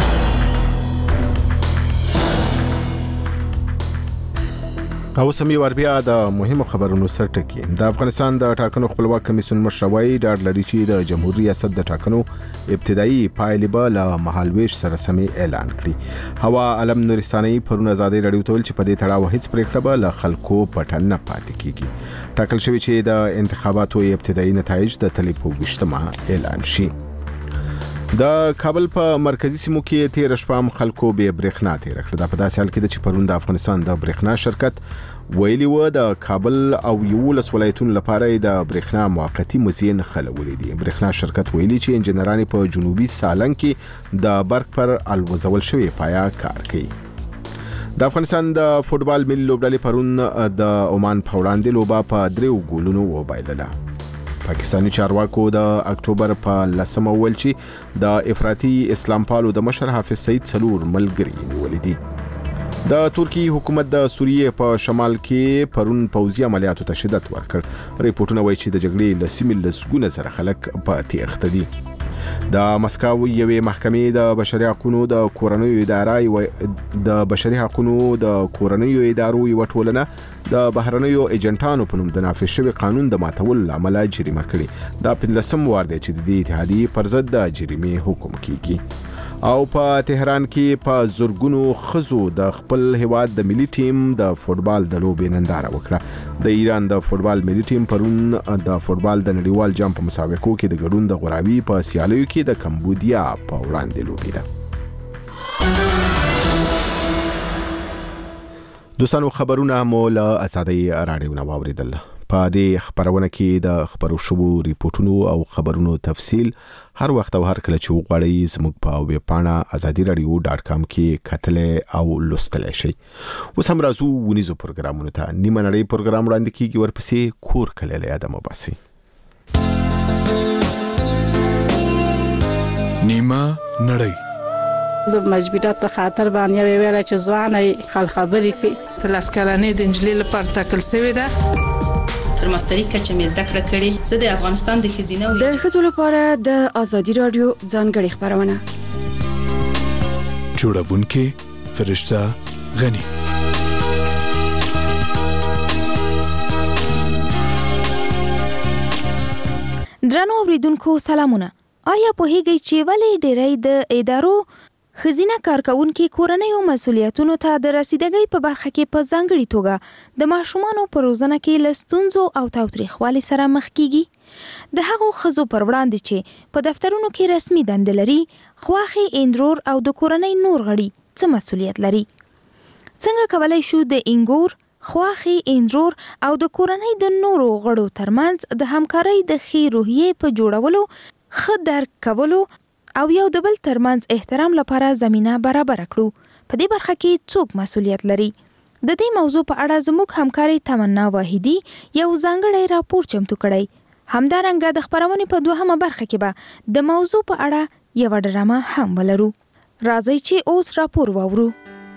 او سمي وربیا د مهمو خبرونو سرټکی. د افغانستان د ټاکنو خپلواک کمیسیون مشروي ډاډ لري چې د جمهوریت ریاست د ټاکنو ابتدایي پایلې به له مهالويش سره سمي اعلان کړي. هوا علم نورستاني پرونه آزادي رادیو ته چې په دې تړاو هیڅ پریکړه به له خلکو پټن نه پاتې کیږي. ټاکل شوی چې د انتخاباتو ابتدایي نتایج د تلې په وشتمه اعلان شي. د کابل په مرکزی سیمو کې تیر شپه خلکو به برېښنا تیر کړ. د په داسې حال کې د چې پرون د افغانستان د برېښنا شرکت ویلي و د کابل او یولس ولایتونو لپاره د برېښنا موقتی مزین خلولې دي. برېښنا شرکت ویلي چې انجنیران په جنوبي سالنګ کې د برق پر الوزول شوی پایا کار کوي. د افغانستان د فوټبال ملي لوبډلې پرون د عمان په وړاندې لوبه په دریو ګولونو وبایلله. پاکستانی چارواکو د اکتوبر په لسمه ویل چې د افراطي اسلام پالو د مشر حافظ سعید څلور ملګري نیولې دي. د ترکی حکومت د سوریه په شمال کې پرون پوځي عملیاتو ته شدت ورکړ. ریپورتونه وایي چې د جګړې لسمې لسګونه سره خلک په تیښته دي. د مسکو یوې محکمې د بشري حقوقو د کورنیو ادارې د بشري حقوقو د کورنیو ادارو یو ټولنه د بهرنیو ایجنټانو په نوم د نافذ شوی قانون د ماتولو لامل جریمه کړي. دا پنځلسم وار دی چې د دې اتحادیې پر ضد د جریمې حکم کیږي. او په تهران کې په زورګونو خزو د خپل هیواد د ملي ټیم د فوټبال د لوبې ننداره وکړه. د ایران د فوټبال ملي ټیم پرون د فوټبال د نړیوال جام په مسابقو کې د ګډون د غوراوي په سیالیو کې د کمبودیا په وړاندې لوبېده. دوستانو خبرونه مو له آزادۍ راډیو نه واوریدل. په دې خبرونه کې د خبرو شوو ریپورتونو او خبرونو تفصیل هر وخت او هر کله چې وغواړئ زموږ په ویب پاڼه آزادي رادیو ډاټ کام کې کتلې او لوستلای شئ. اوس هم راځو ونیزو پروګرامونو ته. نیمه نړۍ پروګرام وړاندې کیږي، ورپسې کور کلی له یاده مو باسي. نیمه نړۍ د مجبورات په خاطر باندې ویل چې ځواني خل خبرې کوي. تلاس کلنې د انجلۍ لپاره ټاکل شوی ده. تر ماستري کچه مې زده کړه کړې. زه د افغانستان د ښځینه د ښځو لپاره د آزادي رادیو ځانګړې خبرونه جوړونکې فرشته غنی. درنو اوریدونکو سلامونه. آیا پوهیږئ چې ولې ډېری د ادارو ښځینه کارکونکي کورنیو مسؤلیتونو ته د رسیدګۍ په برخه کې په ځانګړې توګه د ماشومانو په روزنه کې له ستونزو او تاوتریخوالي سره مخ کیږي؟ د هغو ښځو پر وړاندې چې په دفترونو کې رسمي دندې لري، خواښې اندرور او د کورنۍ نور غړي څه مسؤلیت لري؟ څنګه کولی شو د انګور، خواښې اندرور او د کورنۍ د نورو غړو ترمنځ د همکارۍ د ښې روحیې په جوړولو، ښه درک کولو او یو د بل ترمنځ احترام لپاره زمینه برابر کړو؟ په دې برخه کې څوک مسؤلیت لري؟ د دې موضوع په اړه زموږ همکاري تمنا واحدي یو ځانګړی راپور چمتو کړی. همدارنګه د خبرونې په دوهمه برخه کې به د موضوع په اړه یو ډرامه هم ولرو. راځئ چې اوس راپور واورو.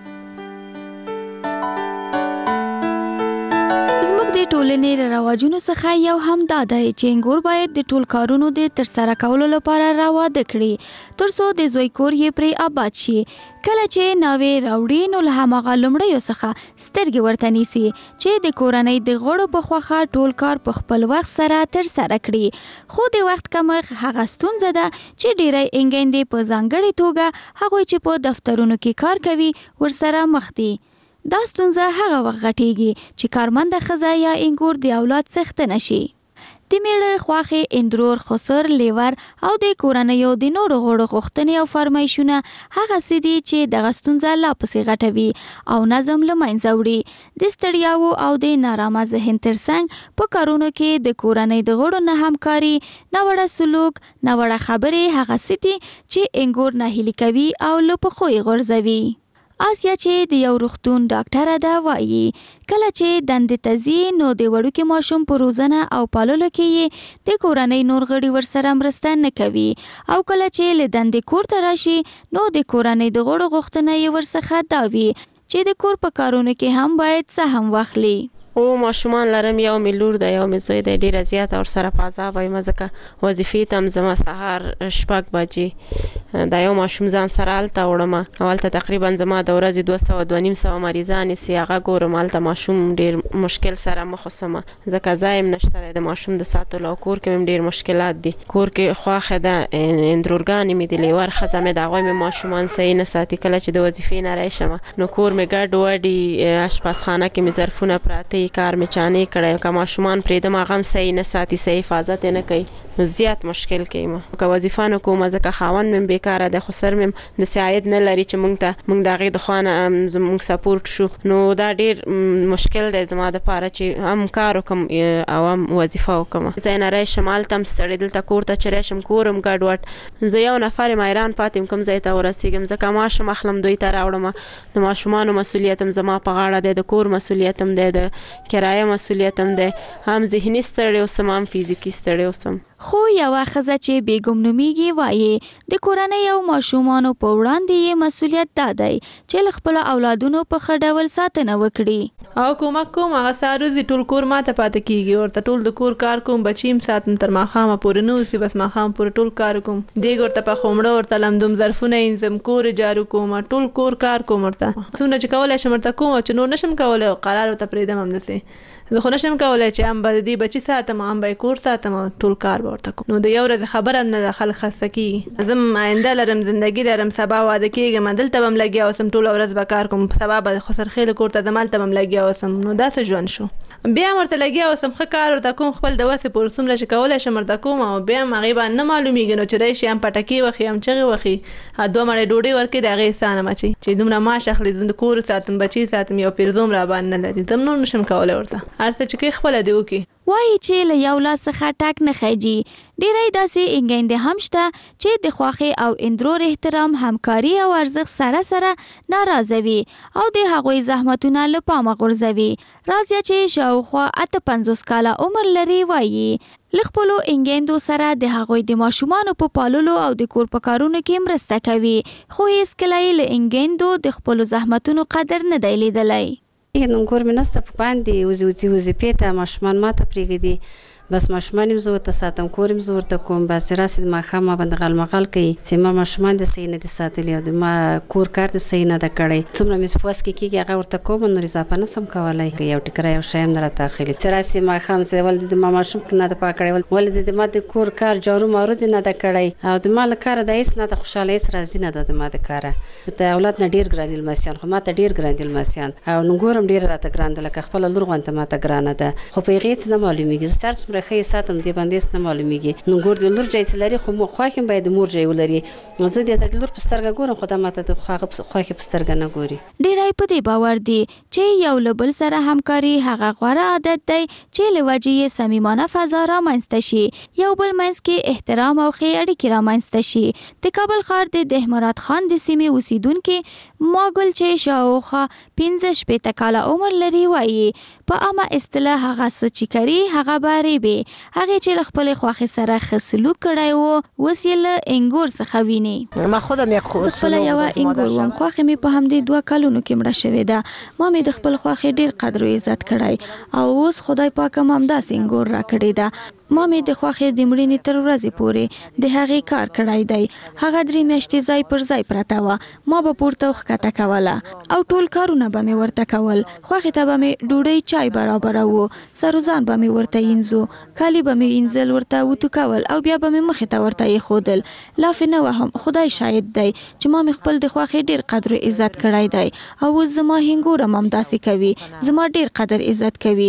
زموږ د ټولنې رواجونو څخه یو هم دا دی چې انګور باید د ټول کارونو د ترسره کولو لپاره راواده کړي تر څو د زوی کور یې پرې آباد شي. کله چې ناوې راوړي نو له هماغه لومړیو څخه سترګې ورته نیسي چې د کورنۍ د غړو په خوښه ټول کار په خپل وخت سره ترسره کړي. خو د وخت کمښت هغه ستونزه ده چې ډېری انګیندې په ځانګړې توګه هغوی چې په دفترونو کې کار کوي ورسره مخ دي. دا ستونزه هغه وخت غټیږي چې کارمنده ښځه یا انګور د اولاد څښتنه شي. د میړه خواخې اندرور خسر لیور او د کورنیو د نورو غړو غوښتنې او فرمایشونه هغه سدي چې د غستونځه لا پسې غټوي او نظم لمنځه وړي د ستړیاو او د نارامه ذهن ترڅنګ په کارونو کې د کورنۍ د غړو نه همکاري نوړه سلوک نوړه خبرې هغه سدي چې انګور نه هلي کوي او له پخوي غورځوي. آسیا چې د یو روغتون ډاکټره ده وایي کله چې دندې ته ځي نو د وړوکي ماشوم په روزنه او پاللو کې یې د کورنۍ نور غړي ورسره مرسته نه کوي او کله چې له دندې کور ته راشي نو د کورنۍ د غړو غوښتنه یې ورڅخه دا وي چې د کور په کارونو کې هم باید سهم واخلي. او ماشومان لرم یو ملور د یو مزوی د ډیر زیات او سره پازاب وي مزکه وظیفې تم زما سهار شپږ بجې دا یو ماشوم ځان سره الته وړم اولته تقریبا زما د ورځې دوه سوه دوه نیم سوه مریضان سي هغه ګورم الته ماشوم ډیر مشکل سره مخ وسمه ځکه ځایم نشته د ماشوم د ساتلو کور کې ډیر مشکلات دي کور کې خواخه د اندرورګان می د لیور خزمه د غوي ماشومان صحیح نه ساتي کله چې د وظیفې نه راشم نو کور می ګډ وډي اشپزخانه کې می ظرفونه پراته کار می چانه کړه که ماشومان پرې د ماغم صحیح نه ساتي صحیح حفاظت نه کوي نو زیات مشکل کیمه که وظیفانو کومه ځکه خاوند من بیکاره د خسر من د سعید نه لري چې مونږ ته مونږ دغه د خوانه مونږ سپورټ شو نو دا ډیر مشکل دی زما د پاره چې هم کار وکم او هم وظیفه وکم زه نه رای شمال تم ستړي دلته کور ته چرېشم کورم ګډ وټ زه یو نفر مایران فاطم کوم ځای ته ورسېږم ځکه ما شم خپلم دوی ته راوړم د ماشومان مسولیت هم زما په غاړه دی د کور مسولیت هم دی د کرایه مسولیت هم دی هم ذهني ستړي اوسم هم فزیکي ستړي اوسم. خو یو خزه چې بیګم نومیږي وایي د کورنۍ او ماشومانو په وړاندې یې مسولیت دادای چې خپل اولادونو په خډول ساتنه وکړي او کومک کوم هغه ساروزي ټول کور ماته پاتې کیږي ورته ټول د کور کار کوم بچیم ساتم تر ماخامه پورې نو سی بس ماخام پورې ټول کار کوم دیګ ورته په خومړه ورته لمدوم ظرفونه انزم کور جارو کوم ټول کور کار کوم ورته څونه چې کولای شم ورته کوم چې نور نشم کولای قرار ورته پرېدم هم نسي زه خو نشم کولای چې ام به دې بچی ساتم ام به کور ساتم ټول کار ورته کوم نو د یو ورځ خبره نه د خلک خسته کی زم آینده لرم زندگی لرم سبا واده کېږم دلته بم لګیا اوسم ټول ورځ به کار کوم سبا به خسر خېل کور ته د مال ته بم لګیا اوسم نو دا څه ژوند شو بیا ورته لګیا اوسم ښه کار ورته کوم خپل د وسې پورې څومره چې کولای شم ورته کوم او بیا هم هغې باندې نه معلومیږي نو چې راشي هم پټکې وخي هم چغې وخي دوه مړۍ ډوډۍ ورکړي د هغې حصه نه مچي چې دومره معاش اخلي د کور ساتم بچي ساتم یو پیرزوم را باندې نه لري زم نور نشم کولی ورته هر څه چې کوي خپله دې وکړي وایي چې له یو لاس څخه ټک نه خیجي ډېری داسې انګیندې هم شته چې د خواښې او اندرور احترام همکاري او ارزښت سره سره ناراضوي او د هغوی زحمتونه له پامه غورځوي. رازیا چې شاوخوا اته پنځوس کاله عمر لري وایي له خپلو انګیندو سره د هغوی د ماشومانو په پاللو او د کور په کارونو کې مرسته کوي خو هیڅکله یې له انګیندو د خپلو زحمتونو قدر نه دی لیدلی. نن کور مې نسته په باندې وزي وظیفې ته ماشومان ماته پرېږدي بس ماشومان زه ورته ساتم کور مې زه ورته کوم بس راسي د ماښام باندې غلمغل کوي چې ما ماشومان د صحیح نه دي ساتلي او د ما کور کار د صحیح نه ده کړی څومره مې په وس کې کېږي هغه ورته کوم نور اضافه نه سم کولی یو ټیکره یو شی هم نه راته اخلي چې راسي ماښام چې ولې د ما ماشوم نه ده پاک کړی ولې د ما د کور کار جارو مارو دې نه ده کړی او د ما له کاره د هېڅ نه ده خوشحاله هېڅ راضي نه ده د ما د کاره د اولاد نه ډېر ګران دي لمسیان خو ما ته ډېر ګران دي لمسیان او نو ګورم ډېره راته ګران ده لکه خپله لور غوندې ما ته ګرانه ده خو په هغې څه نه معلومېږي زه هر څومره ښه یې ساتم دې باندې نه معلومیږي نو ګور د لور جای لري خو مو خواکم باید مور جای ولري زه د لور په سترګه ګورم خو د ماته د خواخ خواکه په سترګه نه ګوري. ډیرای په دې باور دي چې یو له بل سره همکاري هغه غوره عادت دی چې له وجې صمیمانه فضا رامنځته شي یو بل منځ کې احترام او ښې اړیکې رامنځته شي. د کابل ښار د دهمرات خان د سیمې اوسیدونکي ماګل چې شاوخوا پنځه شپېته کاله عمر لري وایي په عامه اصطلاح هغه څه چې کوي هغه به ریبې هغې چې له خپلې خواښې سره ښه سلوک کړی و اوس یې له انګور څخه ویني. ما خودم یک زه خپله یوه انګور وم خواښې مې په همدې دوه کلونو کې مړه شوې ده ما مې د خپل خواښې ډېر قدر و عزت کړی او اوس خدای پاک هم همداسې انګور را کړې ده. ما مې د خواښې د مړینې تر ورځې پورې د هغې کار کړی دی هغه درې میاشتې ځای پر ځای پرته وه ما به پورته او ښکته کوله او ټول کارونه به مې ورته کول خواښې ته به مې ډوډۍ چای برابروو سروزان به مې ورته اینځو کالي به مې اینځل ورته وتو کول او بیا به مې مخې ته ورته ایښودل لافې نه وهم خدای شاهد دی چې ما مې خپل د خواښې ډېر قدر عزت کړی دی او اوس زما هنګور هم همداسې کوي زما ډېر قدر عزت کوي.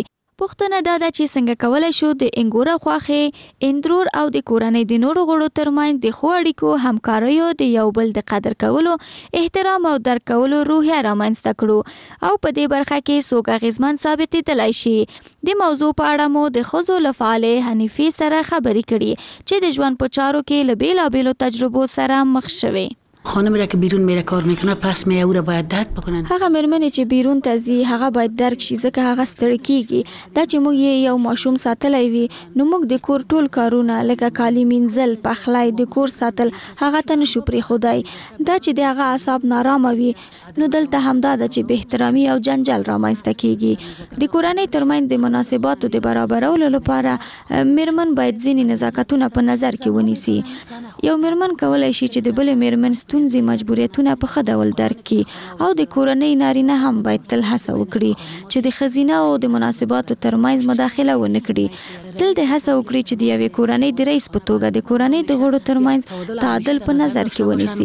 پوښتنه دا ده چې څنګه کولای شو د انګوره خواخې اندرور او د کورنۍ د نورو غړو ترمنځ د ښو اړیکو همکاریو د یو بل د قدر کولو احترام او درک کولو روحیه رامنځته کړو او په دې برخه کې څوک اغیزمن ثابتېدلی شي. د موضوع په اړه مو د ښځو له فعالې حنیفې سره خبرې کړي چې د ژوند په چارو کې له بېلابېلو تجربو سره مخ شوي. خانمی را که بیرون میره کار میکنه پس می او را باید درک بکنن. هغه مېرمنې چې بیرون ته ځي هغه باید درک شي ځکه هغه ستړی کیږي. دا چې موږ یې یو ماشوم ساتلی وي نو موږ د کور ټول کارونه لکه کالي مینځل، پخلی، د کور ساتل هغه ته نشو پرېښودی. دا چې د هغه اعصاب نارامه وي نو دلته همدا ده چې بې احترامي او جنجال رامنځته کیږي. د کورنۍ ترمنځ د مناسباتو د برابرولو لپاره مېرمن باید ځینې نزاکتونه په نظر کې ونیسي. یو مېرمن کولی شي چې د بلې مېرمن ستونزې مجبوریتونه په ښه ډول درک کړي او د کورنۍ نارینه هم باید تل هڅه وکړي چې د ښځینه او د مناسباتو ترمنځ مداخله ونه کړي. تل د هڅه وکړي چې د یوې کورنۍ د رئیس په توګه د کورنۍ د غړو ترمنځ تعادل په نظر کې ونیسي.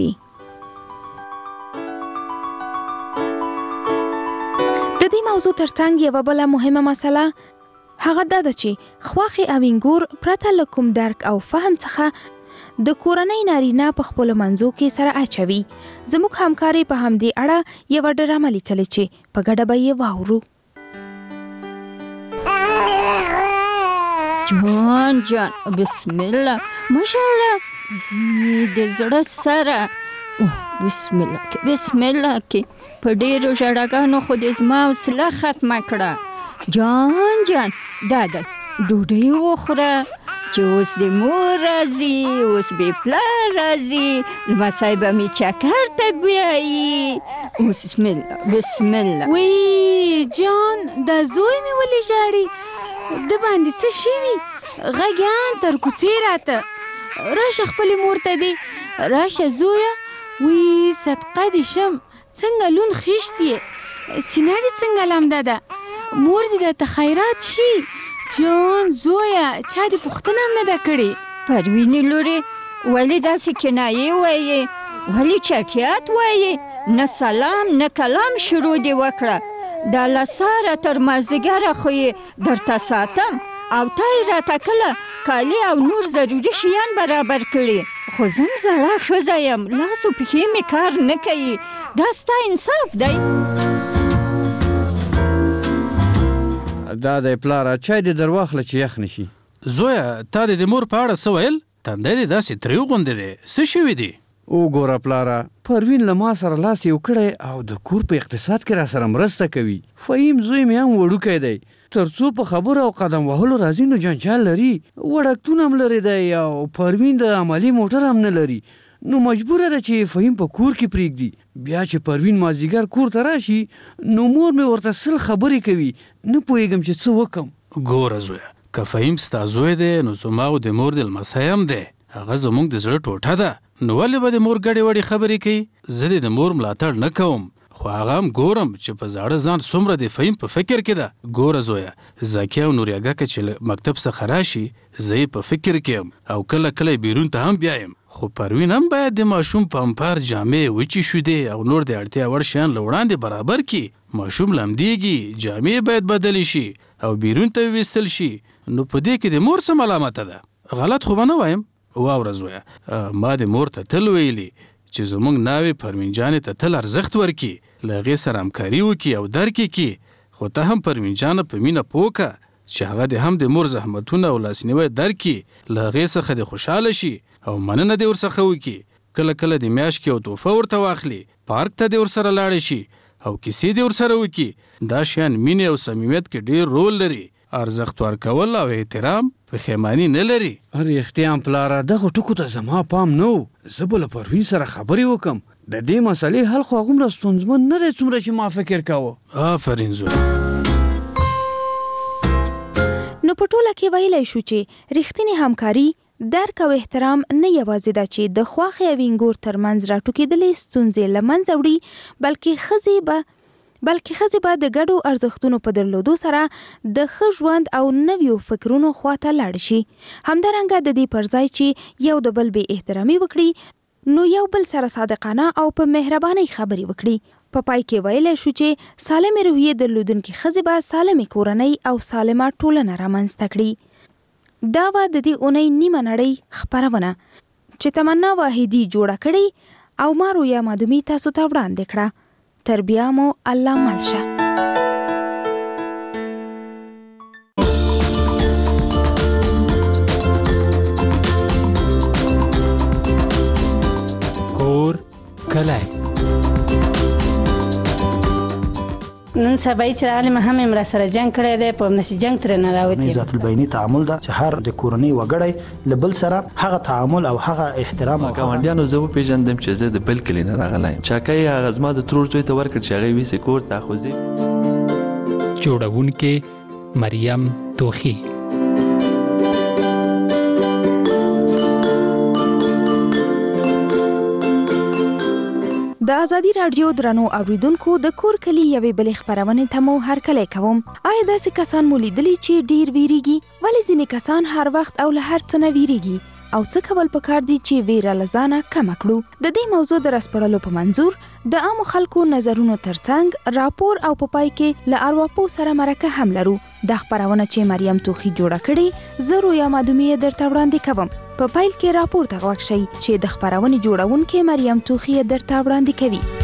د دې موضوع ترڅنګ یوه بله مهمه مسله هغه دا ده چې خواښې او انګور پرته له کوم درک او فهم څخه د کورنۍ نارینه په خپلو منځو کې سره اچوي. زموږ همکاري په همدې اړه یوه ډرامه لیکلې چې په ګډه به یې واورو. جان جان بسم الله ماشاءالله د زړه سره بسم الله کې بسم الله کې په ډېرو ژړاګانو خو دې زما حوصله ختمه کړه. جان جان دا ده ډوډۍ وخوره چې اوس د مور راځي، اوس بې پلار راځي، لمسی به مې چکر ته بیایي. بسم الله بسم الله. وی جان دا زوی مې ولې ژاړي؟ د باندې څه شوي؟ غږیان تر کوڅې راته. راشه خپلې مور ته دی، راشه زویه. وی صدقه دې شم څنګه لوند خیشت یې، سینه دې څنګه لمده ده، مور دې درته خیرات شي. جان زویا چا دې پوښتنه هم نه ده کړې. پروینې لورې ولې داسې کنایې وایې؟ ولې چټیات وایې؟ نه سلام نه کلام شروع دې وکړه. دا له ساره تر مازدیګره خو یې درته ساتم او تا یې راته کله کالي او نور ضروري شیان برابر کړي. خو زم زړه ښځه یم، لاس و پښې مې کار نه کوي. دا ستا انصاف دی؟ دا د پلاره چای دې در واخله چې یخ نشي. زویا تا دې د مور په اړه څه ویل؟ تندی دې داسې تریو غوندې دی، څه شوي دي؟ وګوره پلاره پروین له ما سره لاس یو کړی او د کور په اقتصاد کې را سره مرسته کوي. فهیم زوی مې هم وړوکی دی، تر څو په خبرو او قدم وهلو راځي نو جنجال لري. وړکتون هم لري دی او پروین د عملي موټر هم نه لري، نو مجبوره ده چې فهیم په کور کې پرېږدي. بیا چې پروین مازدیګر کور ته راشي نو مور مې ورته سل خبرې کوي، نه پوهېږم چې څه وکم. ګوره زویه که فهیم ستا زوی دی نو زما او د مور د لمسی هم دی، هغه زموږ د زړه ټوټه ده. نو ولې به د مور ګډې وړې خبرې کوي؟ زه دې د مور ملاتړ نه کوم، خو هغه هم ګورم چې په زاړه ځان څومره د فهیم په فکر کې ده. ګوره زویه زاکي او نوریاګه که چې مکتب څخه راشي زه یې په فکر کې یم او کله کله بیرون ته هم بیایم. خو پروین هم باید د ماشوم پمپر، جامې، وچې شیدې او نور د اړتیا وړ شیان له وړاندې برابر کړي. ماشوم لمدېږي، جامې باید بدلې شي او بیرون ته ویستل شي. نو په دې کې د مور څه ملامته ده؟ غلط خو به نه وایم. واوره زویه ما د مور ته تل ویلي چې زموږ ناوې پروین جانې ته تل ارزښت ورکړي، له هغې سره همکاري وکړي او درک یې کړي. خو ته هم پروین جانه په مینه پوه کړه چې هغه دې هم د مور زحمتونه او لاسنیوی درک کړي، له هغې څخه دې خوشحاله شي او مننه دې ورڅخه وکړي. کله کله د میاشت کې یو تحفه ورته واخلي، پارک ته دې ورسره لاړې شي او کیسې دې ورسره وکړي. دا شیان مینې او صمیمیت کې ډېر رول لري. ارزښت ورکول او احترام پښیماني نه لري. رښتیا پلاره دغه ټکو ته زما پام نه و. زه به له پروین سره خبرې وکم. د دې مسلې حل خو هغومره ستونزمن نه دی څومره چې ما فکر کوه. آفرین زوی. نو په ټوله کې ویلی شو چې رښتینې همکاري، درک او احترام نه یوازې ده چې د خواښې او انګور ترمنځ راټوکېدلې ستونزې له منځه وړي، بلکې ښځې به بلکې ښځې به د ګډو ارزښتونو په درلودو سره د ښه ژوند او نویو فکرونو خواته لاړ شي. همدارنګه د دې پر ځای چې یو د بل بې احترامي وکړي نو یو بل سره صادقانه او په مهربانۍ خبرې وکړي. په پای کې ویلی شو چې سالمې روحیې درلودونکې ښځې به سالمې کورنۍ او سالمه ټولنه رامنځته کړي. دا به د دې اونۍ نیمه نړۍ خپرونه چې تمنا واحدي جوړه کړي او ما رویا مادومي تاسو ته وړاندې کړه. تر بیا مو الله مل شه. کور کلی نن سبا چې عالم هم امر سره جنگ کړی دی په نشي جنگ تر نه راوتی. ذات البینی تعامل دا چې هر د کورنۍ وګړی لبل سره هغه تعامل او هغه احترام او ګاونډیانو زه پیژندم چې زه د بل کلی نه راغلی چاکای هغه زما د ترور زوی ته ورکړ چې هغه ویسې کور ته خوځي. جوړونکې مریم توخی. د ازادي رادیو درنو اوریدونکو د کور کلی یوې بلې خپرونې ته مو هرکلی کوم. آیا داسې کسان مو لیدلي چې ډیر ویریږي؟ ولې ځینې کسان هر وخت او له هر څه نه ویریږي او څه کول پکار دي چې ویره له ځانه کمه کړو؟ د دې موضوع د راسپړلو په منظور د عامو خلکو نظرونو ترڅنګ راپور او په پای کې له ارواپو سره مرکه هم لرو. د خپرونه چې مریم توخی جوړه کړې زه رویا مادومي درته وړاندې کوم. په پایل کې راپور ته غوږ شئ چې د خپرونې جوړونکې مریم توخی درته وړاندې کوي.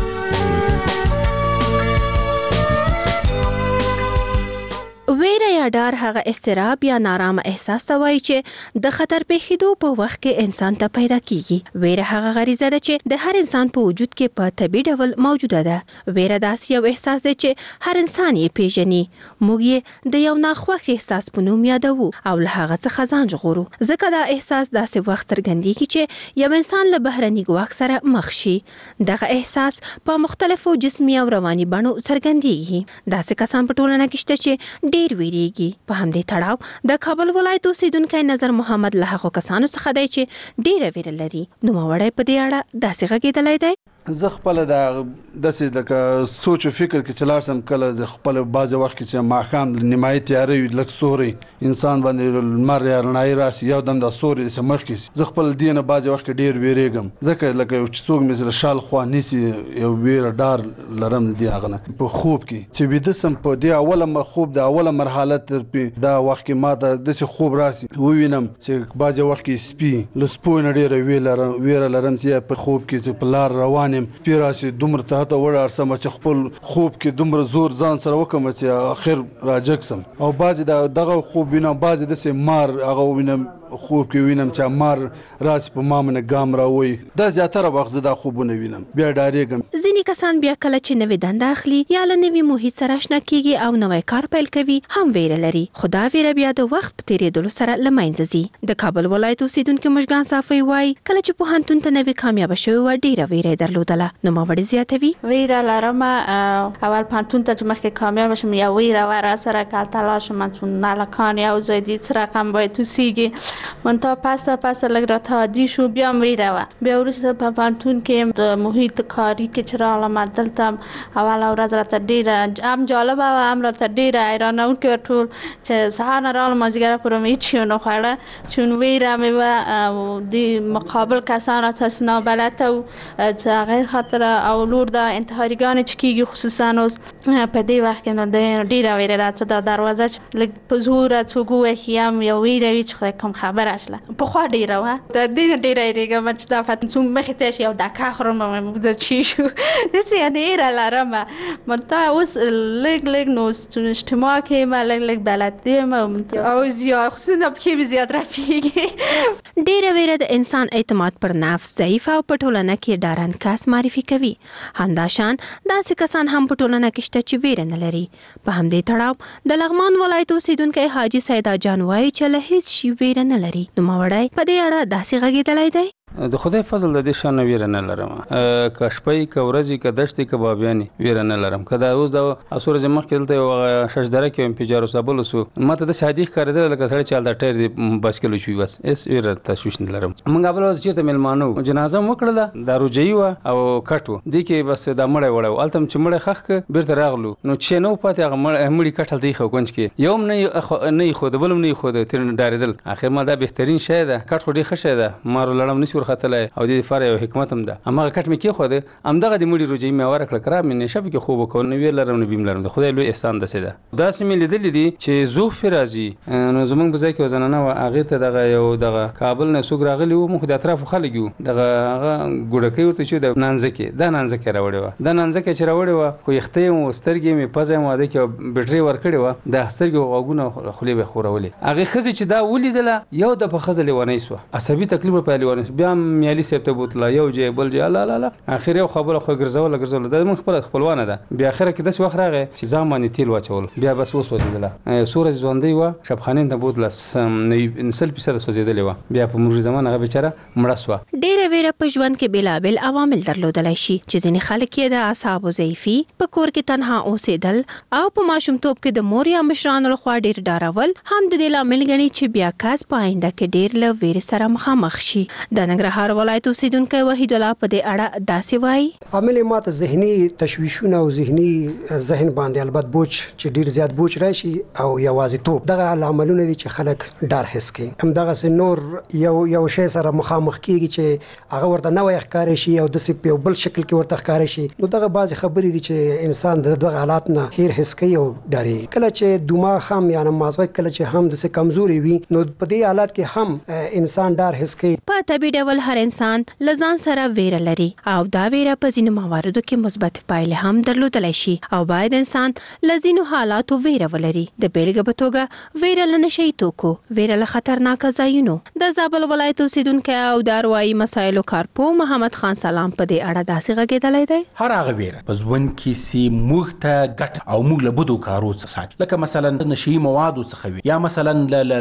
ویره یا ډار هغه استراب یا نارامه احساس وایي چې د خطر پیښېدو په وخت کې انسان ته پیدا کیږي. ویره هغه غریزه ده چې د هر انسان په وجود کې په طبیعي ډول موجوده ده. ویره داسې یو احساس دی چې هر انسان یې پیژني. موږ یې د یو ناخوښ احساس په نوم یادوو او له هغه څخه ځان ژغورو ځکه دا احساس داسې وخت څرګندېږي چې یو انسان له بهرني ګواښ سره مخ شي. دغه احساس په مختلفو جسمي او رواني بڼو څرګندېږي. داسې کسان په ټولنه کې شته چې ډیر ویریږي. په همدې تړاو د کابل ولایت اوسیدونکی نظر محمد له هغو کسانو څخه دی چې ډیره ویره لري. نوموړی په دې اړه داسې غږېدلی دی. زه خپل د داسې د سوچ او فکر کې چلار سم کله د خپل بعض وخت کې چې ماښام نیمایي تیارې وي لږ سوري انسان باندې لمر یا رڼایي راسي یو دم د سوري د مخ کې زه خپل دې نه بعض وخت کې ډیر ویریږم ځکه لکه یو چې څوک مې شال خوا نیسي یو ویره ډار لرم دې هغه نه په خوب کې چې ویده سم په دې اوله خوب د اوله مرحله تر په دا وخت کې ما ته داسې خوب راسي ووینم چې بعض وخت کې سپي له سپو نه ډیره ویره لرم چې په خوب کې چې په لار روان پیراسي دومره ته ته وړ سم چې خپل خوب کې دومره زور ځان سره وکم چې اخر راجکسم او بعضی دغه خوب وینم بعضی د سه مار هغه وینم خوب کې وینم چې مار راس په مامنه ګام راوي دا زیاتره وخت زدا خوبونه وینم بیا ډاریږم. ځینې کسان بیا کله چې نوې دنده اخلي یا له نوې محیط سره آشنا کیږي او نوې کار پیل کوي هم ویره لري خو دا ویره بیا د وخت په تیریدلو سره له منځه ځي. د کابل ولایت اوسیدونکو مشګان صافي وایي کله چې پوهنتون ته نوې کامیاب شوی و ډیره ویره درلودله. نو ماوړي زیاتوي ویره لرم اول پوهنتون ته چې مخکې کامیاب شم یا ویره ور سره کال تلاش من چون نلکان یا زیدی څه رقم باید تو سیږي من تا پس تا پس لګ را ته دی شو بیا ویره و بیا ورسته په پوهنتون کې د محیط کاری کې چې را لمدلتم اول ورځ را ته ډیره ام جالب و ام را ته ډیره ایرانو کې ټول چې سهار نه را مازیګر پرم هیڅ نه خوړه چون ویره مې و د مقابل کسان را تاسو نه بلته او چې هغه خاطر او لور د انتحاریګان چې کیږي خصوصا اوس په دې وخت کې نو د ډیره ویره را ته د دروازه لګ په زور ته ګوهیم یو ویره چې کوم خبر اصله په خوا ډیره و د دې ډیره ریګه مچ د فاتن مخې ته شي او د کاخرم د چی شو د سي نه را لرم مته اوس لګ لګ نو اجتماع کې ما لګ لګ بلد او زیات خصوصا په زیات رافیږي. ډیره ویره د انسان اعتماد پر نفس ضعیف او په ټولنه کې ډارن کس معرفي کوي. همداشان داسې کسان هم په ټولنه کې شته چې ویره نه لري. په همدې تړاو د لغمان ولایت اوسیدونکی حاجی سیدا جان وایي چې له هیڅ شي ویره نه لري. نو ماوړی په دې اړه داسې غږېدلی دی. د خدای فضل د دې شان ویره نه لرم که شپې که ورځې که دشتې که بابیانې ویره نه لرم که دا اوس د اسوره زمخ کې دلته یو ششدره کې ام پیجارو صابل وسو ماته د شادي ښکارېدل لکه سړی چې د ټایر دی باسکل شوی بس اس ویره تشویش نه لرم. موږ اول ورځ چې ته ملمانو جنازه وکړله دا روجي و او کټو دې کې بس دا مړی وړو التم چې مړی خخ بیرته راغلو نو چې نو پاتې هغه مړی کټل دی خو کنج کې یوم نه نه خو د بلم نه خو د تیر ډارېدل اخر ما دا بهترین شی ده کټ خو دې ښه شی ده مارو لړم نشور ختلای او د لپاره یو حکمت هم ده امغه کټ مې کې خو ده امدغه د مړي روجي مې ورکړه کرا مې نشه به کې خوب کو نو ویل لرم نو بیم لرم خدای لوی احسان ده سده دا سمې لیدل دي چې زوف راځي نو زمونږ بځای کې وزنانه او هغه ته دغه یو دغه کابل نه سوګ راغلی وو مخ د اطراف خلک یو دغه هغه ګډکې ورته چې د نانځکه دا نانځکه راوړې و دا نانځکه چې راوړې و خو یختې مو سترګې مې پزې مو ده کې بیټري ورکړې و د سترګې غوګونه خولې به خورولې هغه خزي چې دا ولیدله یو د په خزلې ونی سو عصبي تکلیف په لوري بیا میالي سپته بوتله یو جې بل جې لا لا لا اخر یو خبره خو ګرځول ګرځول د من خپل خپلوانه ده بیا اخر کې داس وخت راغی چې ځامن تیل واچول بیا بس وسوځیدله سورج ځوندې و شپخانین ته بوتله نسل فیصد سوځیدلې و بیا په مرګ زمانه هغه بیچاره مړه سو ډیره ویره په ژوند کې بلابل عوامل درلودلای شي چې ځینې خلک یې د اعصاب ضعیفي په کور کې تنها اوسېدل او په ماشومتوب کې د مور یا مشرانو لخوا ډیر ډارول هم د دې لامل ګڼي چې بیا کاس په آینده کې ډیر له ویرې سره مخامخ شي د ننګرهار ولایت اوسیدونکی وحید الله په دې اړه داسې وایي عامل ماته ذهني تشویشونه او ذهني ذهن باندې البته بوج چې ډیر زیات بوج راشي او یوازیتوب دغه عاملونه دي چې خلک ډار حس کوي هم دغه سه نور یو یو شی سره مخامخ کیږي چې هغه ورته نوې ښکار شي او د سپ یو بل شکل کې ورته ښکار شي نو دغه بعضی خبرې دي چې انسان د دغه حالات نه هیر حس کوي او ډاري کله چې دماغ هم یا مازغه کله چې هم د سه کمزوري وي نو په دې حالات کې هم انسان ډار حس کوي په طبي ډول هر انسان لزان سره ویره لري او دا ویره په ځینو مواردو کې مثبت پایلې هم درلودلی شي او باید انسان لزینو حالاتو ویره ولري د بیلګې په توګه ویره له نشي توکو ویره له خطرناک ځایونو د زابل ولایت اوسیدونکو او د اروايي مسایلو کارپو محمد خان سلام په دې اړه داسې غږېدلی دی هر هغه ویره په ژوند کې سي موږ ته ګټه او موږ له بدو کارو څخه لکه مثلا نشي موادو څخه وي یا مثلا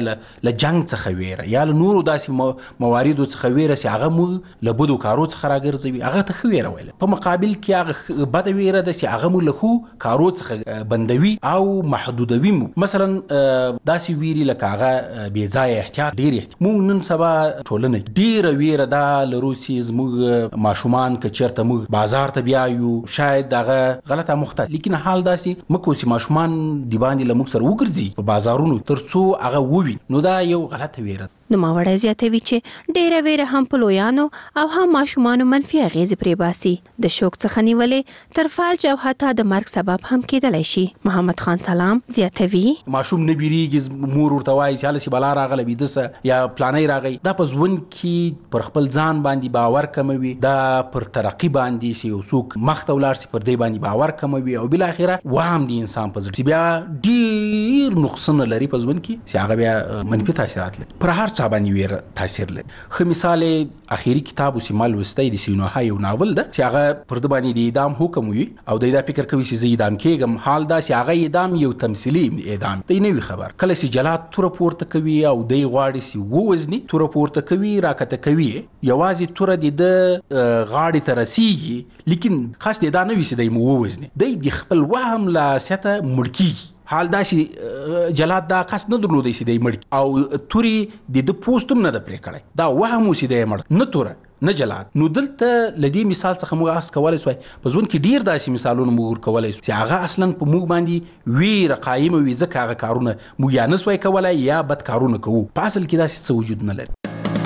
ل جنگ څخه ویره یا له نورو داسې مواردو څخه ویره سي هغه موږ له بدو کارو څخه راګرځوي هغه ته خو ویره ویل په مقابل کې هغه بد ویره د سي هغه موږ له خو کارو څخه بندوي او محدودوي مثلا داسې ویري لکه هغه بې ځای احتیاط ډیر موږ نن سبا ټولنه ډیره ویره دا لروسي زموږ ماشومان که چیرته موږ بازار ته بیایو شاید هغه غلطه مخته لیکن حال داسې مکو سي ماشومان دی باندې لموږ سره وګرځي په بازارونو ترڅو هغه ووي نو دا یو غلطه ویره نو ماوړی زیاتوي چې ډیره ویره هم په لویانو او هم ماشومانو منفي اغیزې پرې باسي د شوک څخه نیولې تر فلج او حتی د مرګ سبب هم کېدلی شي محمد خان سلام زیاتوي ماشوم نه بیریږي مور ورته وایي چې هلسې بلا راغله بیده یا پلانی راغی دا په ژوند کې پر خپل ځان باندې باور کموي دا پر ترقي باندې سي یو څوک مخته ولاړ سي پر دې باندې باور کموي او بالاخره وهم دي انسان په زړه بیا ډیر نقصان لري په ژوند کې چې هغه بیا منفي تاثیرات لري پر هر باندې ویره تاثیر لري خو مثال اخیری کتاب وسیمال وستای د سینوها یو ناول ده چې هغه پر د باندې د اعدام حکم وي او د دا فکر کوي چې زه اعدام کېږم حال دا چې هغه اعدام یو تمثيلي اعدام دی نه وی خبر کله چې جلاد تور پورته کوي او د غواړي چې ووزني تور پورته کوي راکته کوي یوازې تور د غاړې ته رسیږي لیکن خاص د دا نه وي چې د ووزني د خپل وهم لا سته ملکی حال دا چې جلاد دا قصد نه درلودی چې دی مړ او توري د د پوسټم نه د پرې کړی دا وهم وسی دی مړ نه توره نه جلاد نو دلته لدی مثال څخه موږ اس کولای سوای په ځون کې ډیر داسې مثالونه موږ کولای سو چې هغه اصلا په موږ باندې ویره قائم وي ځکه هغه کارونه موږ یا نه سوای کولای یا بد کارونه کوو په اصل کې داسې څه وجود نه لري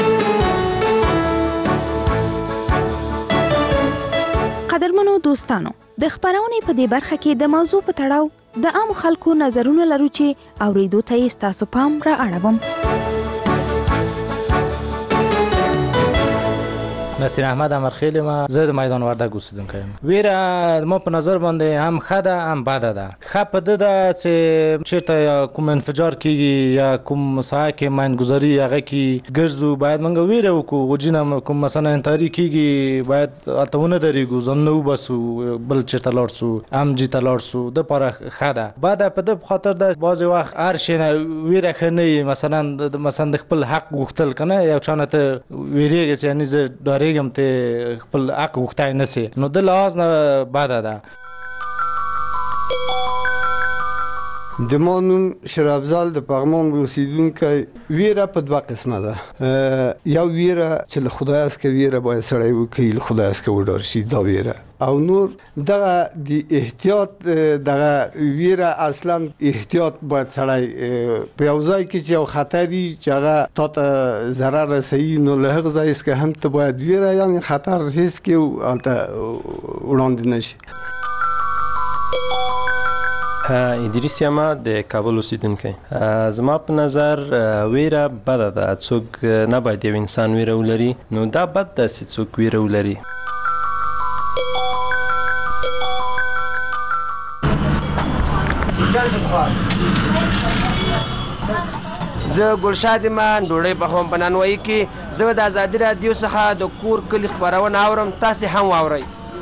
قدرمنو دوستانو د خبرونې په دې برخه کې د موضوع په تړاو د عام خلکو نظرونه لرو چې اوریدو ته یې ستاسو پام را اړوم نصیر احمد امرخیل ما زه د میدان وردګ اوسیدونکی یم ویره ما په نظر باندې هم ښه ده هم بده ده ښه په ده ده چې چېرته یا کوم انفجار کېږي یا کوم ساحه کې ماینګذاري هغه کې ګرځو باید موږ ویره وکړو غوجینه کوم مثلا انتحاري کېږي باید هلته ونه درېږو ځان نه وباسو بل چېرته لاړ سو امجي ته لاړ سو دپاره ښه ده بده په ده په خاطر ده بعضې وخت هر شی نه ویره ښه نه وي مثلا مثلا د خپل حق غوښتل که نه یو چا نه ته ویرېږې چې یعنې زه ډارېږم ریګم ته خپل حق غوښتای نه سي نو د لحاظ نه بده ده د ما نوم شرابزال د پغمان اوسیدونکی ویره په دوه قسمه ده یو ویره چې له خدای څخه ویره باید سړی وکړي له خدای څخه وډار شي دا ویره او نور دغه د احتیاط دغه ویره اصلا احتیاط باید سړی په یو ځای کې چې یو خطري چې هغه تا ته ضرر رسوي نو له هغه ځای څخه هم ته باید ویره یعنې خطر حس کړي او هلته وړاندې نه شي. ادریس یم د کابل اوسیدونکی. زما په نظر ویره بده ده، څوک نه باید یو انسان ویره ولري، نو دا بد ده چې څوک ویره ولري. زه ګلشاد مان ډوډۍ پخوم په نانوایي کې. زه د ازادي راډیو څخه د کور کلي خپرونه اورم، تاسې هم واورئ.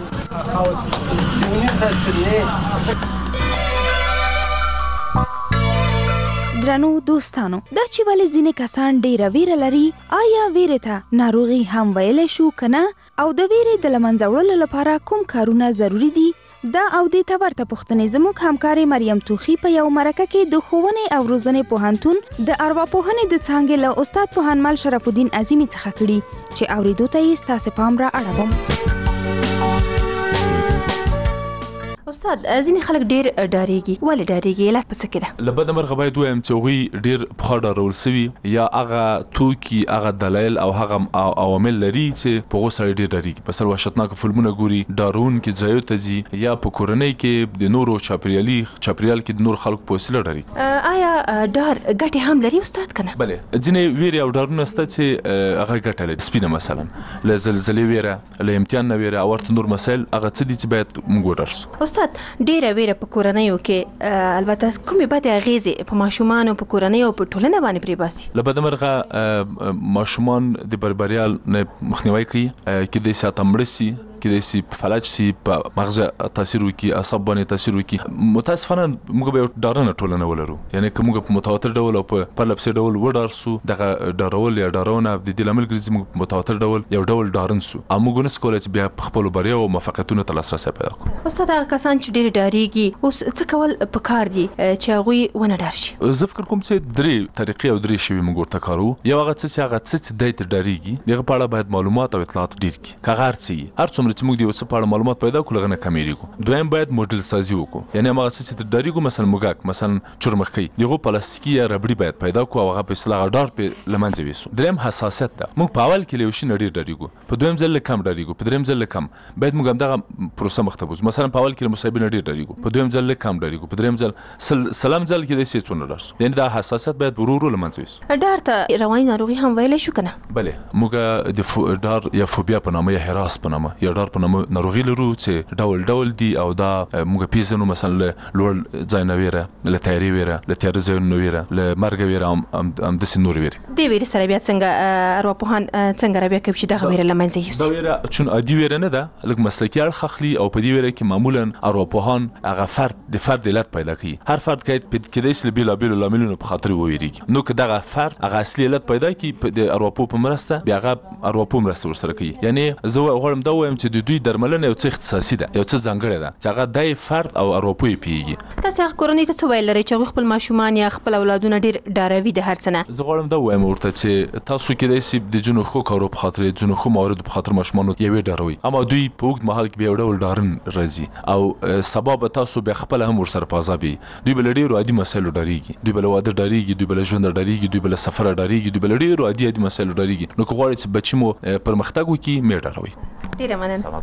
درنو دوستانو، دا چې ولې ځینې کسان ډیره ویره لري، آیا ویرې ته ناروغي هم ویلی شو که نه؟ او د ویرې د له منځه وړلو لپاره کوم کارونه ضروري دي؟ دا او دې ته ورته پوښتنې زموږ همکارې مریم توخي په یو مرکه کې د ښوونې او روزنې پوهنتون د ارواپوهنې د څانګې له استاد پوهنمل شرف الدین عظیمي څخه کړي، چې اورېدو ته یې ستاسې پام را اړوم. استاد، ځینې خلک ډېر ډارېږي، ولې ډارېږي؟ علت په څه کې ده؟ له بده مرغه باید ووایم چې هغوی ډېر پخوا ډارول سوي، یا هغه توکي، هغه دلایل او هغه عوامل لري چې په هغو سړی ډېر ډارېږي. مثلا وحشتناکه فلمونه ګوري، ډارونکي ځایو ته ځي، یا په کورنۍ کې د نورو چاپریالي چاپریال کې د نورو خلکو په وسیله ډارېږي. آیا ډار ګټې هم لري استاد که نه؟ بلې، ځینې ویرې او ډارونه شته چې هغه ګټه لري. سپینه مثلا له زلزلې ویره، له امتحان نه ویره او ورته نور مسایل، هغه څه دي چې باید موږ وډار سو. استاد، ډېره ویره په کورنیو کې، البته کومې بدې اغېزې په ماشومانو، په کورنیو او په ټولنه باندې پرې باسي؟ له بده مرغه ماشومان د بربریال نه مخنیوی کوي، کېدای سي هلته مړه سي، کېدای سي فلج سي، په مغز تاثیر وکړي، اعصاب باندې تاثیر وکړي. متاسفانه موږ به یو ډارنه ټولنه ولرو، یعنې که موږ په متواتر ډول او په پرله پسې ډول وډار سو، دغه ډارول یا ډارونه د دې لامل ګرځي موږ په متواتر ډول یو ډول ډارن سو، او موږ نسو کولی چې بیا په خپلو بریاو او موفقیتونو ته لاسرسی پیدا کړو. استاد، هغه کسان چې ډېر ډارېږي، اوس څه کول پکار دي چې هغوی ونه ډار شي؟ زه فکر کوم چې درې طریقې او درې شوي موږ ورته کاروو. یو هغه څه چې هغه څه چې دی ته ډارېږي، د هغه په اړه باید معلومات او اطلاعات ډېر کړي. که هغه هر څه وي، هر څومره چې موږ د یو څه په اړه معلومات پیدا کړو، هغه نه کمېږو. دویم باید موډل سازي وکړو، یعنې هماغه څه چې ته ډارېږو، مثلا موږک، مثلا چرمښکۍ، د هغو پلاستیکي یا ربړي باید پیدا کړو او هغه په اصطلاح ډار پرې له منځه یوسو. دریم حساسیت ده. موږ په اول کې له یو شي نه ډېر ډارېږو، په دویم ځل له کم ډارېږو، په دریم ځل له کم. باید موږ همدغه پروسه مخته بوځو. مثلا په اول کې له مصاحبې نه ډېر ډارېږو، په دویم ځل له کم ډارېږو، په دریم ځل سلام ځل کې داسې څونه ډار سو. یعنې دا حساسیت باید ورو ورو له منځه یوسو. ډار ته رواني ناروغي هم ویلی شو که نه؟ بلې، موږ د ډار یا فوبیا په نامه، یا هراس په نامه، یا ډار په نامه ناروغي لرو چې ډول ډول دي، او دا موږ پیژنو. مثلا له لوړ ځای نه ویره، له تیارې ویره، له تیاره ځایونو نه ویره، له مرګه ویره، همداسې نورې ویرې. دې ویرې سره بیا څنګه ارواپوهان څنګه رابیا کوي چې دغه ویره له منځه یوسي؟ دا ویره چون عادي ویره نه ده، لږ مسلکي اړخ اخلي، او په دې ویره کې معمولا ارواپوهان هغه فرد د فرد علت پیدا کوي. هر فرد کېدای شي له بېلابېلو لاملونو په خاطر وویرېږي. نو که دغه فرد هغه اصلي علت پیدا کړي د ارواپوه په مرسته، بیا هغه ارواپوه مرسته ورسره کوي. یعنې زه غواړم دا ووایم چې د دوی درملنه یو څه اختصاصي ده، یو څه ځانګړې ده، چې هغه دی فرد او ارواپوه یې پوهېږي. تاسې هغه کورنۍ ته څه ویل لرئ چې هغوی خپل ماشومان یا خپل اولادونه ډېر ډاروي د هر څه نه؟ زه غواړم دا ووایم ورته چې تاسو کېدای شي د ځینو ښو کارو په خاطر، ځینو ښو مواردو په خاطر ماشومانو یې وډاروئ، اما دوی په اوږد مهال کې بیا یو ډول ډارن راځي، او سبا به تاسو بیا خپله هم ورسره په عذاب یې. دوی به له ډېرو عادي مسایلو ډارېږي، دوی به له واده ډارېږي، دوی به له ژونده ډارېږي، دوی به له سفره ډارېږي، دوی به له ډېرو عادي عادي مسایلو ډارېږي. نو که غواړئ چې بچي مو پرمختګ وکړي، مې ډاروئ. ډېره مننه.